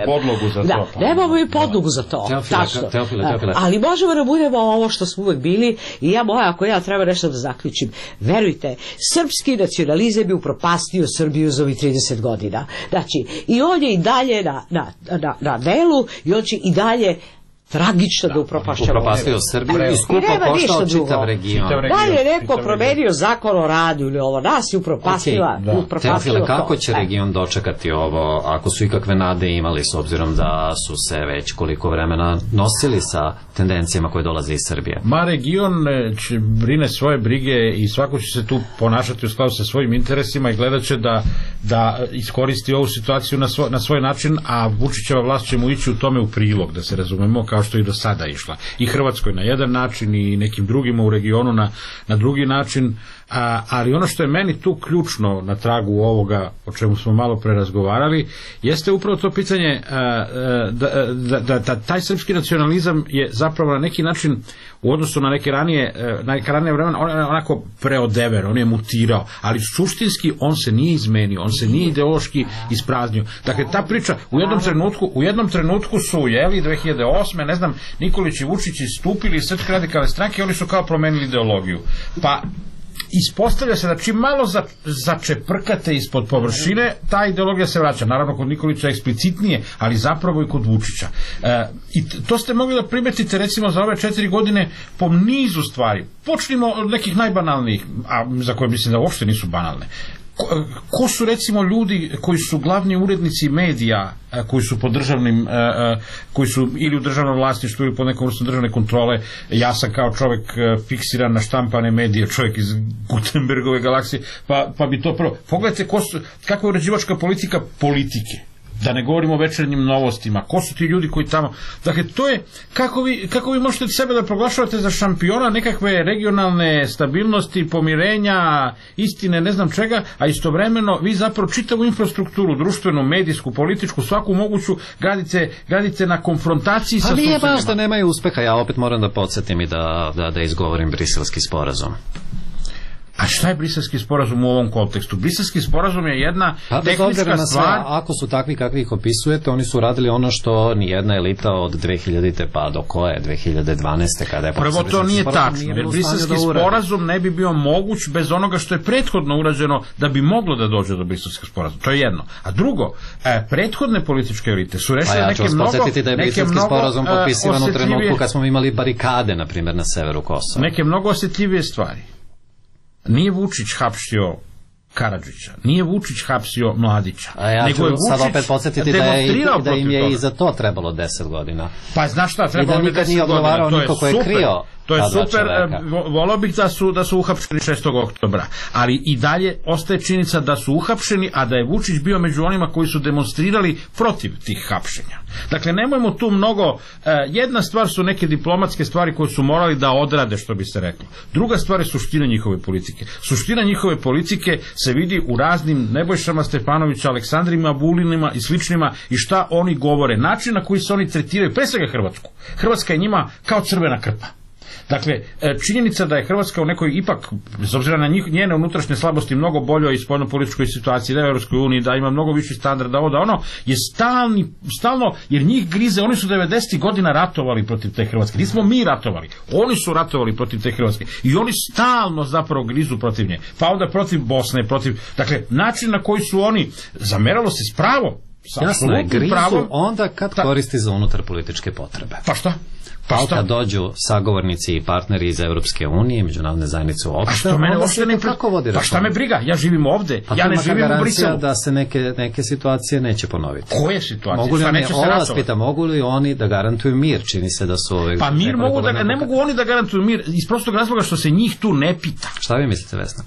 nemate podlogu za to. Da, pa. nemamo i podlogu za to. Teofile, tačno. Teofile, Teofile. Ali možemo da budemo ovo što smo uvek bili i ja moja, ako ja treba nešto da zaključim, verujte, srpski nacionalizam je upropastio Srbiju za ovih trideset godina. Znači, i on je i dalje na, na, na, na delu i on će i dalje tragično da, da upropašćava. Upropastio Srbiju i skupo koštao čitav region. Da li je neko promenio zakon o radu ili ovo, nas je upropastila. Okay, upropastila Teofile, kako to, će region dočekati ovo, ako su ikakve nade imali, s obzirom da su se već koliko vremena nosili sa tendencijama koje dolaze iz Srbije? Ma, region će brine svoje brige i svako će se tu ponašati u skladu sa svojim interesima i gledat će da, da iskoristi ovu situaciju na svoj, na svoj način, a Vučićeva vlast će mu ići u tome u prilog, da se razumemo, kao što i do sada išla. I Hrvatskoj na jedan način i nekim drugima u regionu na, na drugi način, a, ali ono što je meni tu ključno na tragu ovoga o čemu smo malo pre razgovarali, jeste upravo to pitanje a, a, da, da, da, da taj srpski nacionalizam je zapravo na neki način u odnosu na neke ranije, na neke ranije vremena on je onako preodever, on je mutirao, ali suštinski on se nije izmenio, on se nije ideološki ispraznio. Dakle, ta priča u jednom trenutku, u jednom trenutku su, jeli, dve hiljade osme, ne znam, Nikolić i Vučić istupili iz Srpske radikalne stranke i oni su kao promenili ideologiju. Pa ispostavlja se da čim malo za, začeprkate ispod površine, ta ideologija se vraća. Naravno, kod Nikolića eksplicitnije, ali zapravo i kod Vučića. E, I to ste mogli da primetite recimo za ove četiri godine po nizu stvari. Počnimo od nekih najbanalnijih, a za koje mislim da uopšte nisu banalne. Ko, ko su recimo ljudi koji su glavni urednici medija, koji su pod državnim, koji su ili u državnom vlasništvu ili pod nekom vrstom državne kontrole? Ja sam kao čovjek fiksiran na štampane medije, čovjek iz Gutenbergove galaksije, pa, pa bi to prvo. Pogledajte ko su, kakva je uređivačka politika politike. Da ne govorimo o večernjim novostima, ko su ti ljudi koji tamo, dakle to je, kako vi, kako vi možete sebe da proglašavate za šampiona nekakve regionalne stabilnosti, pomirenja, istine, ne znam čega, a istovremeno vi zapravo čitavu infrastrukturu, društvenu, medijsku, političku, svaku moguću gradite, gradite na konfrontaciji sa susedima. Ali je baš da nemaju uspeha, ja opet moram da podsjetim i da, da, da izgovorim Briselski sporazum. A šta je Briselski sporazum u ovom kontekstu? Briselski sporazum je jedna pa, tehnička stvar. Ako su takvi kakvi ih opisujete, oni su radili ono što nijedna elita od dve hiljadite pa do koje? dve hiljade dvanaeste kada je... Prvo to nije tačno, jer Briselski sporazum ne bi bio moguć bez onoga što je prethodno urađeno da bi moglo da dođe do Briselskog sporazuma. To je jedno. A drugo, eh, prethodne političke elite su rešile pa ja neke mnogo... Pa ja ću vas podsjetiti da je Briselski sporazum potpisivan u trenutku kad smo imali barikade, na primjer, na severu Kosova. Neke mnogo osjetljivije stvari. Nije Vučić hapsio Karadžića, nije Vučić hapsio Mladića. A ja nego ću je sad opet podsjetiti da, je, da im je toga. i za to trebalo deset godina. Pa znaš šta, trebalo mi deset godina. I da nikad nije odgovarao niko ko je krio. To je super, volao bih da su, da su uhapšeni šestog oktobra, ali i dalje ostaje činjenica da su uhapšeni, a da je Vučić bio među onima koji su demonstrirali protiv tih hapšenja. Dakle, nemojmo tu mnogo, jedna stvar su neke diplomatske stvari koje su morali da odrade, što bi se reklo. Druga stvar je suština njihove politike. Suština njihove politike se vidi u raznim Nebojšama Stefanovića, Aleksandrima Vulinima i sličnima i šta oni govore, način na koji se oni tretiraju, pre svega Hrvatsku. Hrvatska je njima kao crvena krpa. Dakle, činjenica da je Hrvatska u nekoj ipak, s obzirom na njih, njene unutrašnje slabosti, mnogo boljoj spoljnopolitičkoj situaciji, da je u Europskoj uniji, da ima mnogo viši standard, da ovo, da ono, je stalni, stalno, jer njih grize, oni su devedesetih godina ratovali protiv te Hrvatske. Nismo mi ratovali, oni su ratovali protiv te Hrvatske. I oni stalno zapravo grizu protiv nje. Pa onda protiv Bosne, protiv, dakle, način na koji su oni, zameralo se s pravom, jasno je, grizu pravom, onda kad ta, koristi za unutar političke potrebe. Pa šta? Pa kad dođu sagovornici i partneri iz Europske unije, međunarodne zajednice uopšte, što mene uopšte ne kako vodi. Pa šta me briga? Ja živim ovde. Pa ja ne živim u Briselu. Da se neke neke situacije neće ponoviti. Koje situacije? Mogu li oni, vas pita, mogu li oni da garantuju mir? Čini se da su ove. Pa mir mogu da ne mogu oni da garantuju mir iz prostog razloga što se njih tu ne pita. Šta vi mislite, Vesna?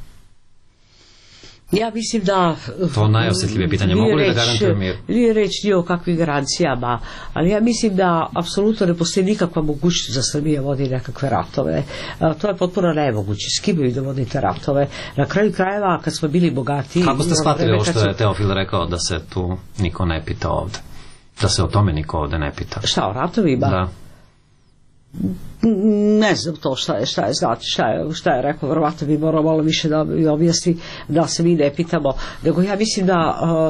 Ja mislim da... To najosjetljivije pitanje, mogu li da garantuju mir? Nije reč nije o kakvim garancijama, ali ja mislim da apsolutno ne postoji nikakva mogućnost da Srbija vodi nekakve ratove. To je potpuno nemoguće. S kim da vodite ratove? Na kraju krajeva, kad smo bili bogati... Kako ste shvatili ovo što je Teofil rekao da se tu niko ne pita ovde? Da se o tome niko ovde ne pita? Šta, o ratovima? Da. Ne znam to šta je, šta je znači, šta je, šta je rekao, verovatno bi morao malo više da mi objasni, da se mi ne pitamo, nego ja mislim da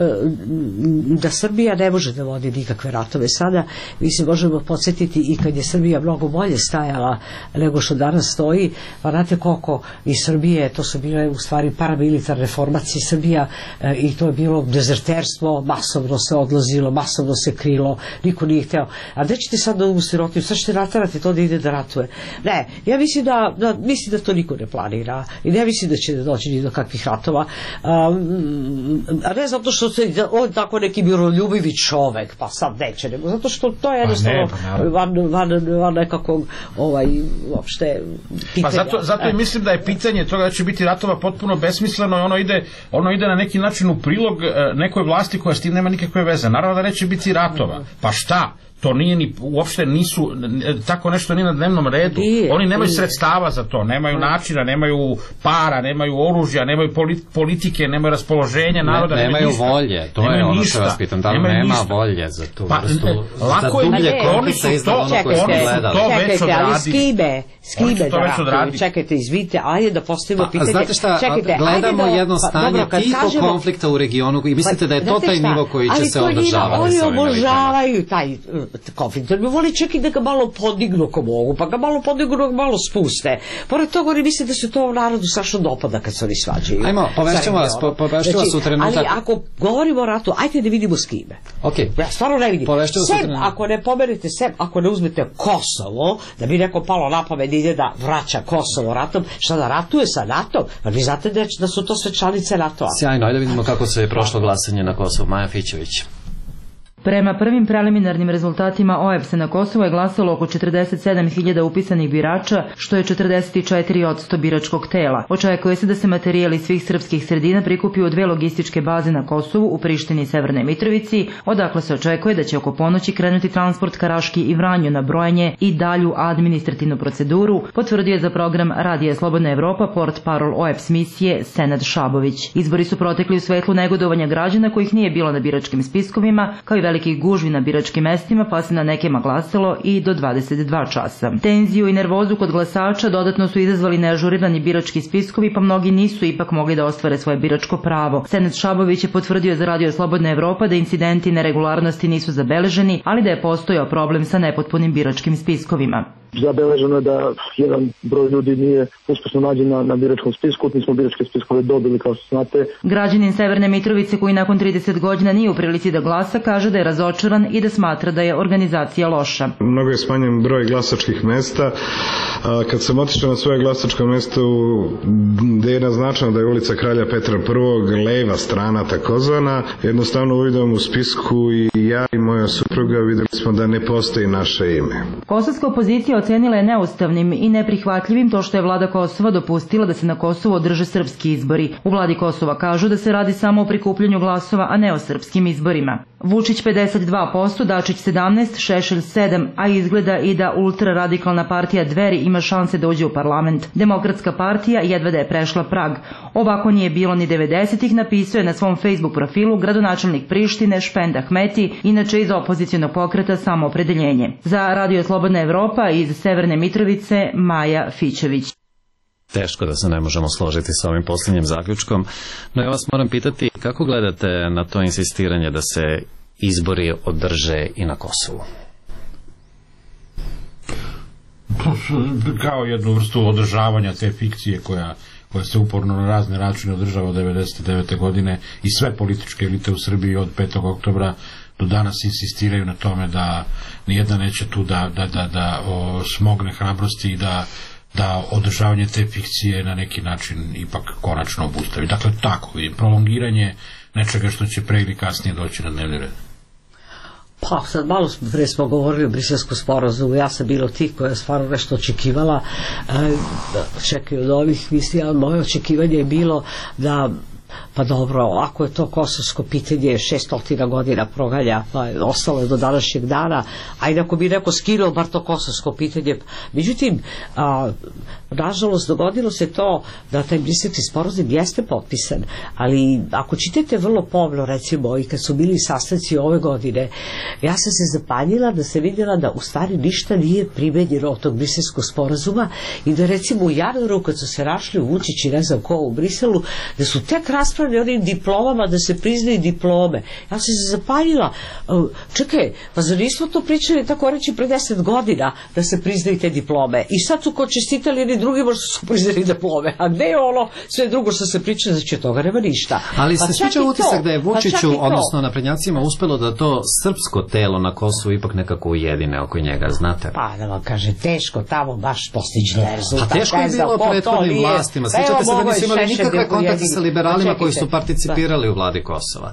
da Srbija ne može da vodi nikakve ratove sada. Mi se možemo podsjetiti i kad je Srbija mnogo bolje stajala nego što danas stoji, pa znate koliko iz Srbije, to su bile u stvari paramilitarne formacije Srbija i to je bilo dezerterstvo, masovno se odlazilo, masovno se krilo, niko nije hteo. A gde ćete sad da ovu sirotiju, sad ćete natarati to da ide da ratuje? Ne, ja mislim da, da, mislim da to niko ne planira i ne mislim da će doći ni do kakvih ratova, a, a ne zato što se on tako neki miroljubivi čovek, pa sad neće, nego zato što to je jednostavno pa ne, pa van, van, van nekakvog ovaj, uopšte pitanja. Pa zato, zato i mislim da je pitanje toga da će biti ratova potpuno besmisleno i ono ide, ono ide na neki način u prilog nekoj vlasti koja s tim nema nikakve veze. Naravno da neće biti ratova. Pa šta? To nije ni, uopšte nisu, tako nešto nije na dnevnom redu. Nije, oni nemaju nije. sredstava za to, nemaju načina, nemaju para, nemaju oružja, nemaju politike, nemaju raspoloženja naroda. Ne, nemaju ništa. volje, to nemaju je ono ništa. što vas pitam, da li nema ništa. volje za tu pa, vrstu, lako za dublje konflikta iznad ono koje smo gledali. To već odradili. Skime, skime da ratuju, čekajte, izvite, ajde da postavimo pitanje. A znate šta, čekajte, gledamo da, jedno stanje pa, tiho kažemo, konflikta u regionu i mislite da je to taj nivo koji će se održavati sa ovim Oni obožavaju taj konflikt. Voli čak i da ga malo podignu ko mogu, pa ga malo podignu, ga malo spuste. Pored toga oni misle da se to narodu strašno dopada kad se oni svađaju. Ajmo, povešćemo vas, po, povešćemo vas u trenutak. Ali ako govorimo o ratu, ajte da vidimo s kime. Okay. Ja stvarno ne vidim. Sem, ako ne pomerite, sem, ako ne uzmete Kosovo, da bi neko palo na pamet ide da vraća Kosovo ratom, šta da ratuje sa NATO? Pa vi znate da, da su to sve članice NATO-a. Sjajno, ajde vidimo kako se je prošlo glasanje na Kosovo. Maja Fićević. Prema prvim preliminarnim rezultatima O E B S-a na Kosovo je glasalo oko četrdeset sedam hiljada upisanih birača, što je četrdeset četiri posto biračkog tela. Očekuje se da se materijal iz svih srpskih sredina prikupi u dve logističke baze na Kosovu, u Prištini i Severnoj Mitrovici, odakle se očekuje da će oko ponoći krenuti transport ka Raški i Vranju na brojanje i dalju administrativnu proceduru, potvrdio je za program Radija Slobodna Evropa port parol O E B S misije Senad Šabović. Izbori su protekli u svetlu negodovanja građana kojih nije bilo na biračkim spiskovima, kao i velikih gužvi na biračkim mestima, pa se na nekima glasalo i do dvadeset dva časa. Tenziju i nervozu kod glasača dodatno su izazvali neažurirani birački spiskovi, pa mnogi nisu ipak mogli da ostvare svoje biračko pravo. Senad Šabović je potvrdio za Radio Slobodna Evropa da incidenti i neregularnosti nisu zabeleženi, ali da je postojao problem sa nepotpunim biračkim spiskovima. Zabeleženo je da jedan broj ljudi nije uspešno nađen na, na biračkom spisku, mi smo biračke spiskove dobili, kao što znate. Građanin Severne Mitrovice, koji nakon trideset godina nije u prilici da glasa, kaže da je razočaran i da smatra da je organizacija loša. Mnogo je smanjen broj glasačkih mesta. Kad sam otišao na svoje glasačko mesto gde je naznačeno da je ulica Kralja Petra prvog, leva strana takozvana, jednostavno uvidom u spisku i ja i moja supruga videli smo da ne postoji naše ime. Kosovska opozicija ocenila je neustavnim i neprihvatljivim to što je vlada Kosova dopustila da se na Kosovu održe srpski izbori. U vladi Kosova kažu da se radi samo o prikupljanju glasova, a ne o srpskim izborima. Vučić pedeset dva posto, Dačić sedamnaest, Šešelj sedam, a izgleda i da ultraradikalna partija Dveri ima šanse da uđe u parlament. Demokratska partija jedva da je prešla prag. Ovako nije bilo ni devedesetih, napisao je na svom Facebook profilu gradonačelnik Prištine Špend Ahmeti, inače iz opozicionog pokreta Samoopredeljenje. Za Radio Slobodna Evropa iz Severne Mitrovice Maja Fićević. Teško da se ne možemo složiti sa ovim posljednjim zaključkom, no ja vas moram pitati kako gledate na to insistiranje da se izbori održe i na Kosovu? Kao jednu vrstu održavanja te fikcije koja, koja se uporno na razne načine održava od devedeset devete godine i sve političke elite u Srbiji od petog oktobra do danas insistiraju na tome da nijedna neće tu da, da, da, da o, smogne hrabrosti i da da održavanje te fikcije na neki način ipak konačno obustavi. Dakle, tako vidim, prolongiranje nečega što će pre ili kasnije doći na dnevni red. Pa, sad malo pre smo govorili o Briselskom sporazumu, ja sam bilo tih koja je stvarno nešto očekivala, čekaju od ovih misija, moje očekivanje je bilo da pa dobro, ako je to kosovsko pitanje šestotina godina progalja, pa je ostalo je do današnjeg dana, ajde ako bi neko skinuo bar to kosovsko pitanje. Međutim, a, nažalost dogodilo se to da taj Briselski sporazum jeste potpisan, ali ako čitate vrlo pomno, recimo i kad su bili sastanci ove godine, ja sam se zapanjila da se vidjela da u stvari ništa nije primenjeno od tog Briselskog sporazuma i da recimo u januaru kad su se našli u Vučić i ne znam ko u Briselu, da su tek raspravljali onim diplomama da se priznaju diplome. Ja sam se zapanjila, čekaj, pa zar nismo to pričali tako reći pre deset godina da se priznaju te diplome i sad su ko čestitali jedni drugima što su priznali diplome, a gde je ono sve drugo što se priča, znači od toga nema ništa. Ali pa se stiče utisak da je Vučiću, pa odnosno naprednjacima, uspelo da to srpsko telo na Kosovu ipak nekako ujedine oko njega, znate? Pa da vam kaže, teško tamo baš postići rezultat. A teško je bilo prethodnim vlastima. Sjećate se da nisu imali nikakve kontakte sa liberalima koji su participirali u vladi Kosova.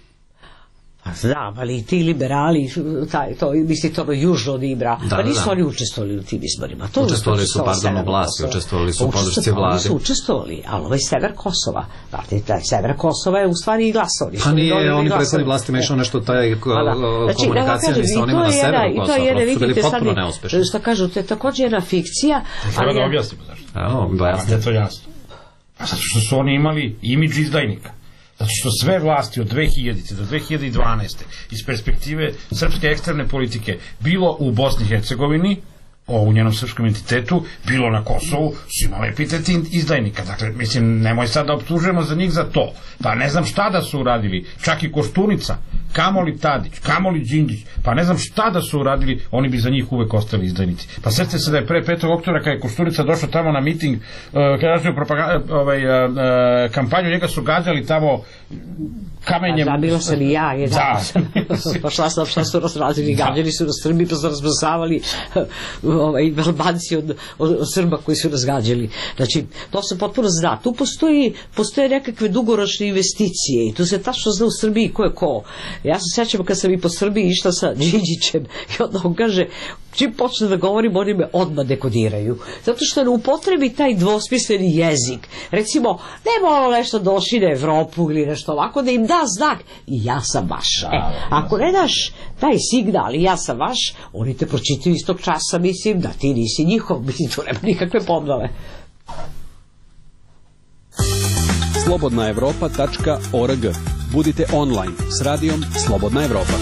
Znam, ali i ti liberali, taj, to, misli to ono južno od Ibra, da, pa nisu da. oni učestvovali u tim izborima. To učestvovali su, pardon, u vlasti, učestvovali su u podršci vlade. Oni su učestvovali, ali ovaj sever Kosova, znate, taj sever Kosova je u stvari i glasovali. Pa nije, oni prethodnim vlastima išao nešto taj komunikacijani sa onima na severu Kosova, prosto su bili potpuno neuspešni. Šta kažu, to je također jedna fikcija. Treba da objasnimo zašto. Da je to jasno. A zato što su oni imali imidž izdajnika. Zato što sve vlasti od dve hiljadite do dve hiljade dvanaeste iz perspektive srpske ekstremne politike bilo u Bosni i Hercegovini, u njenom srpskom entitetu, bilo na Kosovu, su imali epitet izdajnika. Dakle, mislim, nemoj sad da optužujemo za njih za to. Pa ne znam šta da su uradili, čak i Koštunica, kamoli Tadić, kamoli Đinđić, pa ne znam šta da su uradili, oni bi za njih uvek ostali izdajnici. Pa sjetite se da je pre petog oktobra kada je Koštunica došao tamo na miting, kada je razvio ovaj, kampanju, njega su gađali tamo kamenjem. Da, bilo sam i ja, jedan. Pa šta sam, šta su razrazili, gađali su na Srbi, pa su razbazavali ovaj, Albanci od, od, od Srba koji su razgađali. Znači, to se potpuno zna. Tu postoji, postoje nekakve dugoročne investicije i tu se tačno zna u Srbiji ko je ko. Ja se sjećam kad sam i po Srbiji išla sa Đinđićem i onda on kaže, čim počne da govorim, oni me odmah dekodiraju. Zato što ne upotrebi taj dvosmisleni jezik. Recimo, nema ono nešto došli na Evropu ili nešto ovako, da im da znak i ja sam vaš. E, ako ne daš taj signal i ja sam vaš, oni te pročitaju istog časa, mislim, da ti nisi njihov, mislim, tu nema nikakve pomnove. slobodna evropa tačka org. Budite online s radijom Slobodna Evropa.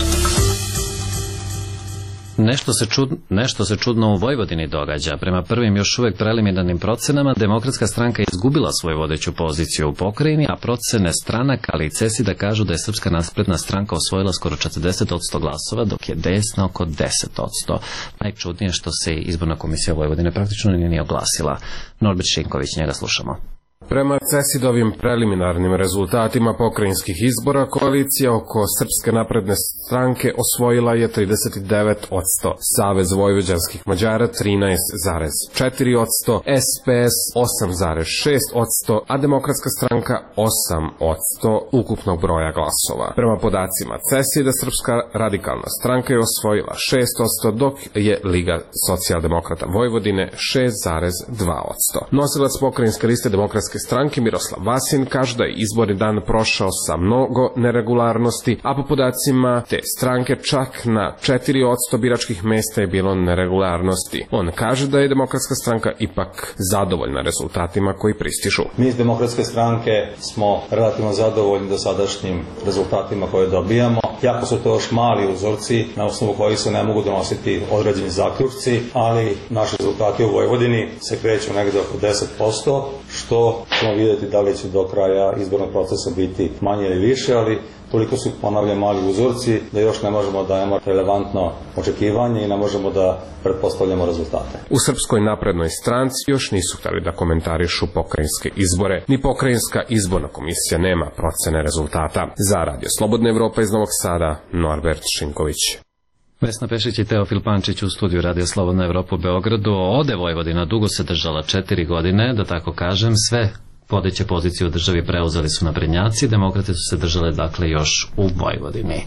Nešto se, čud, nešto se čudno u Vojvodini događa. Prema prvim još uvek preliminarnim procenama, Demokratska stranka je izgubila svoju vodeću poziciju u pokrajini, a procene stranaka, ali i CESID-a kažu da je Srpska napredna stranka osvojila skoro četrdeset posto glasova, dok je desna oko deset posto. Najčudnije što se izborna komisija Vojvodine praktično nije oglasila. Norbert Šinković, njega slušamo. Prema CESID-ovim preliminarnim rezultatima pokrajinskih izbora, koalicija oko Srpske napredne stranke osvojila je trideset devet posto, Savez vojvođanskih Mađara trinaest zarez četiri posto, S P S osam zarez šest posto, a Demokratska stranka osam posto ukupnog broja glasova. Prema podacima CESID-a, Srpska radikalna stranka je osvojila šest posto, dok je Liga socijaldemokrata Vojvodine šest zarez dva posto. Nosilac pokrajinske liste Demokratske stranke Miroslav Vasin kaže da je izborni dan prošao sa mnogo neregularnosti, a po podacima te stranke čak na četiri posto biračkih mesta je bilo neregularnosti. On kaže da je Demokratska stranka ipak zadovoljna rezultatima koji pristižu. Mi iz Demokratske stranke smo relativno zadovoljni dosadašnjim rezultatima koje dobijamo. Jako su to još mali uzorci na osnovu kojih se ne mogu donositi određeni zaključci, ali naši rezultati u Vojvodini se kreću negde oko deset posto, što ćemo vidjeti da li će do kraja izbornog procesa biti manje ili više, ali toliko su, ponavljam, mali uzorci da još ne možemo da imamo relevantno očekivanje i ne možemo da pretpostavljamo rezultate. U Srpskoj naprednoj stranci još nisu htjeli da komentarišu pokrajinske izbore. Ni pokrajinska izborna komisija nema procene rezultata. Za Radio Slobodna Evropa iz Novog Sada, Norbert Šinković. Vesna Pešić i Teofil Pančić u studiju Radio Slobodna Evropa u Beogradu. Ode Vojvodina dugo se držala četiri godine, da tako kažem, sve vodeće pozicije u državi preuzeli su naprednjaci, demokrate su se držale dakle još u Vojvodini.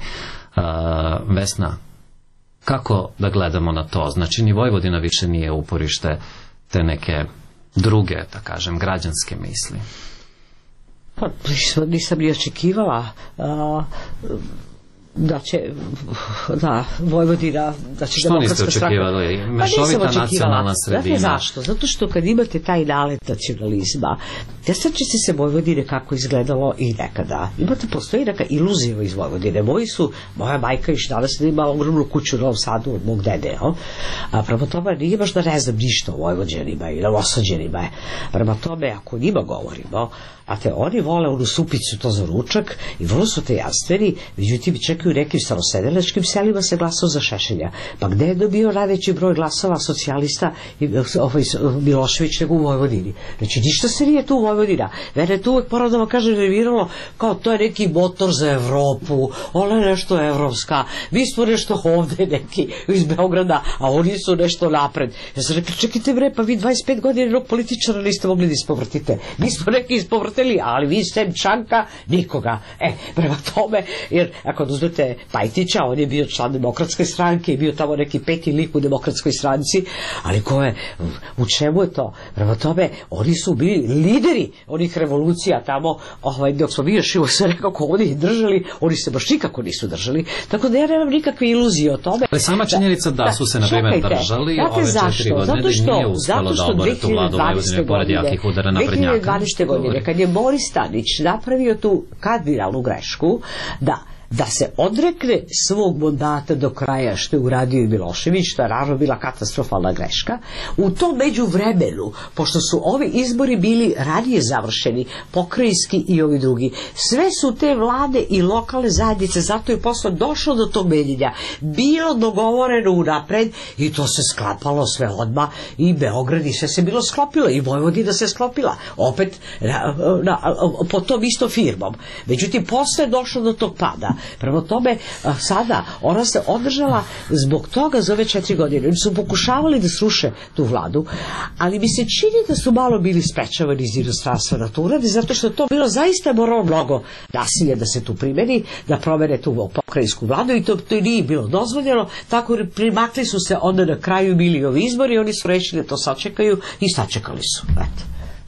A, Vesna, kako da gledamo na to? Znači ni Vojvodina više nije uporište te neke druge, da kažem, građanske misli. Pa nisam, nisam ni očekivala a, da će da Vojvodina, da će Demokratska stranka. Što niste očekivali? Mešovita nacionalna sredina. Znate zašto? Zato što kad imate taj nalet nacionalizma, deseće se Vojvodine kako izgledalo i nekada. Imate, postoji neka iluzija iz Vojvodine. Moji su, moja majka iš danas ima ogromnu kuću u Novom Sadu od mog dede, no? A prema tome nije baš da ne znam ništa o Vojvođanima i Novosađanima. Prema tome, ako njima govorimo, a te oni vole onu supicu to za ručak i vrlo su te jastveni, međutim čekaju u nekim starosedelačkim selima se glasao za Šešelja. Pa gde je dobio najveći broj glasova socijalista i ovaj, Milošević nego u Vojvodini? Znači ništa se nije tu u Vojvodina. Mene tu uvek moram da vam kažem nerviralo kao to je neki motor za Evropu, ona je nešto evropska, mi smo nešto ovde neki iz Beograda, a oni su nešto napred. Ja sam rekla, čekajte bre, pa vi dvadeset pet godina jednog političara niste mogli da ispovrtite. Mi smo neki ispovrtili, ali vi sem Čanka nikoga. E, prema tome, jer ako uzmete Pajtića, on je bio član Demokratske stranke i bio tamo neki peti lik u Demokratskoj stranci, ali ko je, u čemu je to? Prema tome, oni su bili lideri onih revolucija tamo, ovaj, dok smo mi još se nekako oni držali, oni se baš nikako nisu držali, tako da ja nemam nikakve iluzije o tome. Ali sama činjenica da, da su se na primjer držali ove četiri godine da nije uspelo da obore tu vladu Vojvodine pored jakih udara naprednjaka. dve hiljade dvanaeste. godine, kad je Boris Tadić napravio tu kardinalnu grešku da da se odrekne svog mandata do kraja što je uradio i Milošević, što je naravno bila katastrofalna greška. U tom međuvremenu, pošto su ovi izbori bili ranije završeni, pokrajinski i ovi drugi, sve su te vlade i lokalne zajednice, zato je posle došlo do tog menjenja, bilo dogovoreno unapred i to se sklapalo sve odmah i Beograd i sve se bilo sklopilo i Vojvodina se sklopila opet na, na, po tom istom firmom. Međutim, posle je došlo do tog pada. Prvo tome, sada, ona se održala zbog toga za ove četiri godine. Oni su pokušavali da sruše tu vladu, ali mi se čini da su malo bili sprečavani iz inostranstva da to urade, zato što to bilo zaista moralo mnogo nasilja da se tu primeni, da promene tu pokrajinsku vladu i to, to nije bilo dozvoljeno, tako primakli su se onda na kraju bili ovi izbori, oni su rešili da to sačekaju i sačekali su. Eto.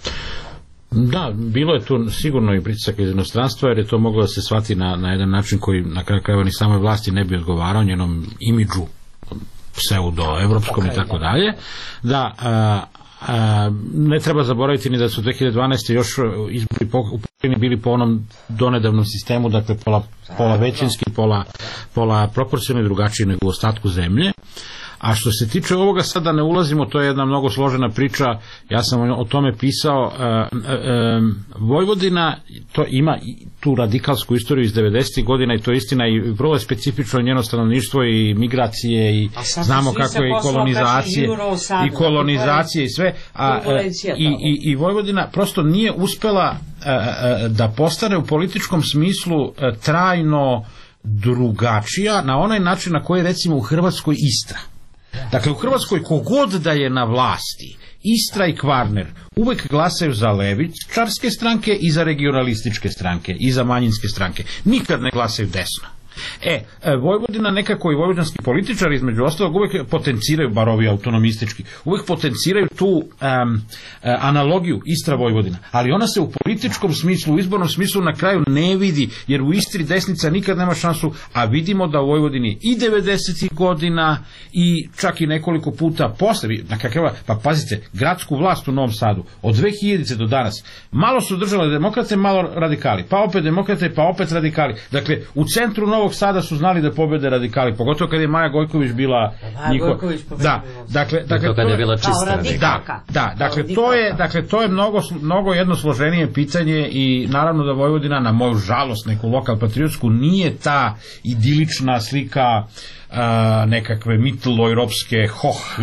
Da, bilo je tu sigurno i pritisak iz inostranstva, jer je to moglo da se shvati na, na jedan način koji na kraju krajeva ni samoj vlasti ne bi odgovarao njenom imidžu pseudo-evropskom i tako dalje. Da, a, a, ne treba zaboraviti ni da su dve hiljade dvanaeste. još izbori po, u Pokrajini bili po onom donedavnom sistemu, dakle pola, pola većinski, pola, pola proporcionalno drugačiji nego u ostatku zemlje. A što se tiče ovoga, sada ne ulazimo, to je jedna mnogo složena priča, ja sam o tome pisao, e, e, Vojvodina to ima tu radikalsku istoriju iz devedesetih godina i to je istina i vrlo je specifično njeno stanovništvo i migracije i znamo kako je i kolonizacije i kolonizacije i sve, a, i, i, i Vojvodina prosto nije uspela a, a, da postane u političkom smislu a, trajno drugačija na onaj način na koji recimo u Hrvatskoj Istra. Dakle, u Hrvatskoj kogod da je na vlasti, Istra i Kvarner uvek glasaju za levičarske stranke i za regionalističke stranke i za manjinske stranke. Nikad ne glasaju desno. E, Vojvodina nekako i vojvođanski političari između ostalog uvek potenciraju, bar ovi autonomistički, uvek potenciraju tu um, analogiju Istra-Vojvodina, ali ona se u političkom smislu, u izbornom smislu na kraju ne vidi, jer u Istri desnica nikad nema šansu, a vidimo da u Vojvodini i devedesetih godina i čak i nekoliko puta posle, na kakva, pa pazite, gradsku vlast u Novom Sadu od dve hiljadite do danas, malo su držale demokrate, malo radikali, pa opet demokrate, pa opet radikali. Dakle, u centru Novog Sada su znali da pobede radikali, pogotovo kad je Maja Gojković bila njihova. Da, dakle, dakle to je bila čista. Da, da, dakle to je, dakle to je mnogo mnogo jedno složenije pitanje i naravno da Vojvodina, na moju žalost, neku lokal patriotsku, nije ta idilična slika Uh, nekakve mitteleuropske hoh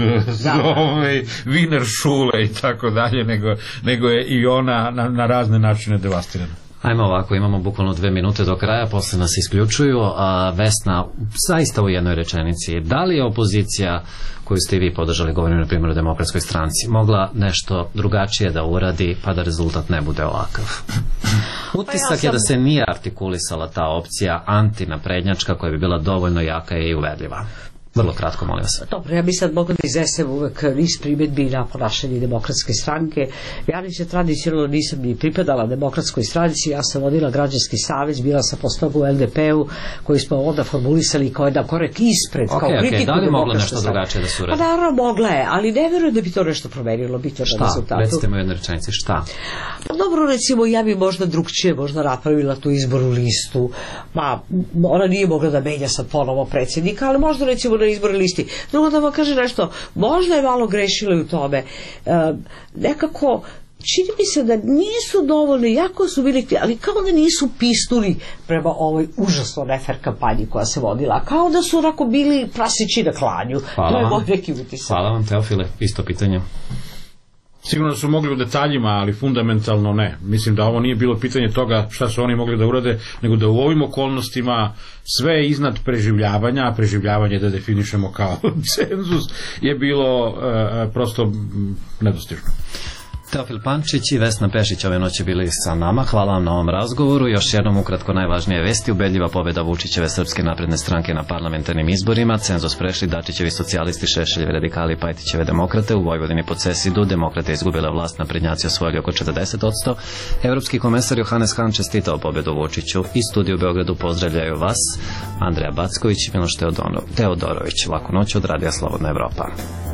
ove Wiener Schule i tako dalje, nego, nego je i ona na, na razne načine devastirana. Ajmo ovako, imamo bukvalno dve minute do kraja, posle nas isključuju, a Vesna, zaista u jednoj rečenici, da li je opozicija koju ste i vi podržali, govorim na primjer o Demokratskoj stranci, mogla nešto drugačije da uradi pa da rezultat ne bude ovakav? Utisak pa ja sam... je da se nije artikulisala ta opcija antinaprednjačka koja bi bila dovoljno jaka i uvedljiva. Vrlo kratko, molim vas. Dobro, ja bi sad mogla da iznesem uvek niz primjedbi na ponašanje Demokratske stranke. Ja nisam tradicionalno nisam ni pripadala Demokratskoj stranci, ja sam vodila Građanski savez, bila sam postoga u L D P-u, koji smo onda formulisali kao jedan korek ispred, okay, kao okay. kritiku Da li moglo nešto drugačije da se uradi? Pa naravno mogla je, ali ne verujem da bi to nešto promenilo, bitno na rezultatu. Šta? Recite mi u jednoj rečenici, šta? Pa dobro, recimo, ja bi možda drugčije možda napravila tu izbornu listu, ma ona nije mogla da menja sad ponovo predsjednika, ali možda recimo na izbornoj listi. Drugo da vam kaže nešto, možda je malo grešilo u tome. E, nekako, čini mi se da nisu dovoljno, jako su bili, ali kao da nisu pisnuli prema ovoj užasno nefer kampanji koja se vodila, kao da su onako bili prasići na klanju. Hvala to je vam. moj neki utisak. Hvala vam, Teofile, isto pitanje. Sigurno su mogli u detaljima, ali fundamentalno ne. Mislim da ovo nije bilo pitanje toga šta su oni mogli da urade, nego da u ovim okolnostima sve iznad preživljavanja, a preživljavanje da definišemo kao cenzus, je bilo uh, prosto nedostižno. Teofil Pančić i Vesna Pešić ove noći bili sa nama. Hvala vam na ovom razgovoru. Još jednom ukratko najvažnije vesti. Ubedljiva pobjeda Vučićeve Srpske napredne stranke na parlamentarnim izborima. Cenzus prešli Dačićevi socijalisti, Šešeljevi radikali, Pajtićeve demokrate. U Vojvodini pod Sesidu demokrate izgubile vlast, naprednjaci osvojili oko četrdeset posto. Evropski komesar Johannes Hahn čestitao pobjedu Vučiću. Iz studija u Beogradu pozdravljaju vas Andreja Backović i Miloš Teodorović. Laku noć od Radija Slobodna Evropa.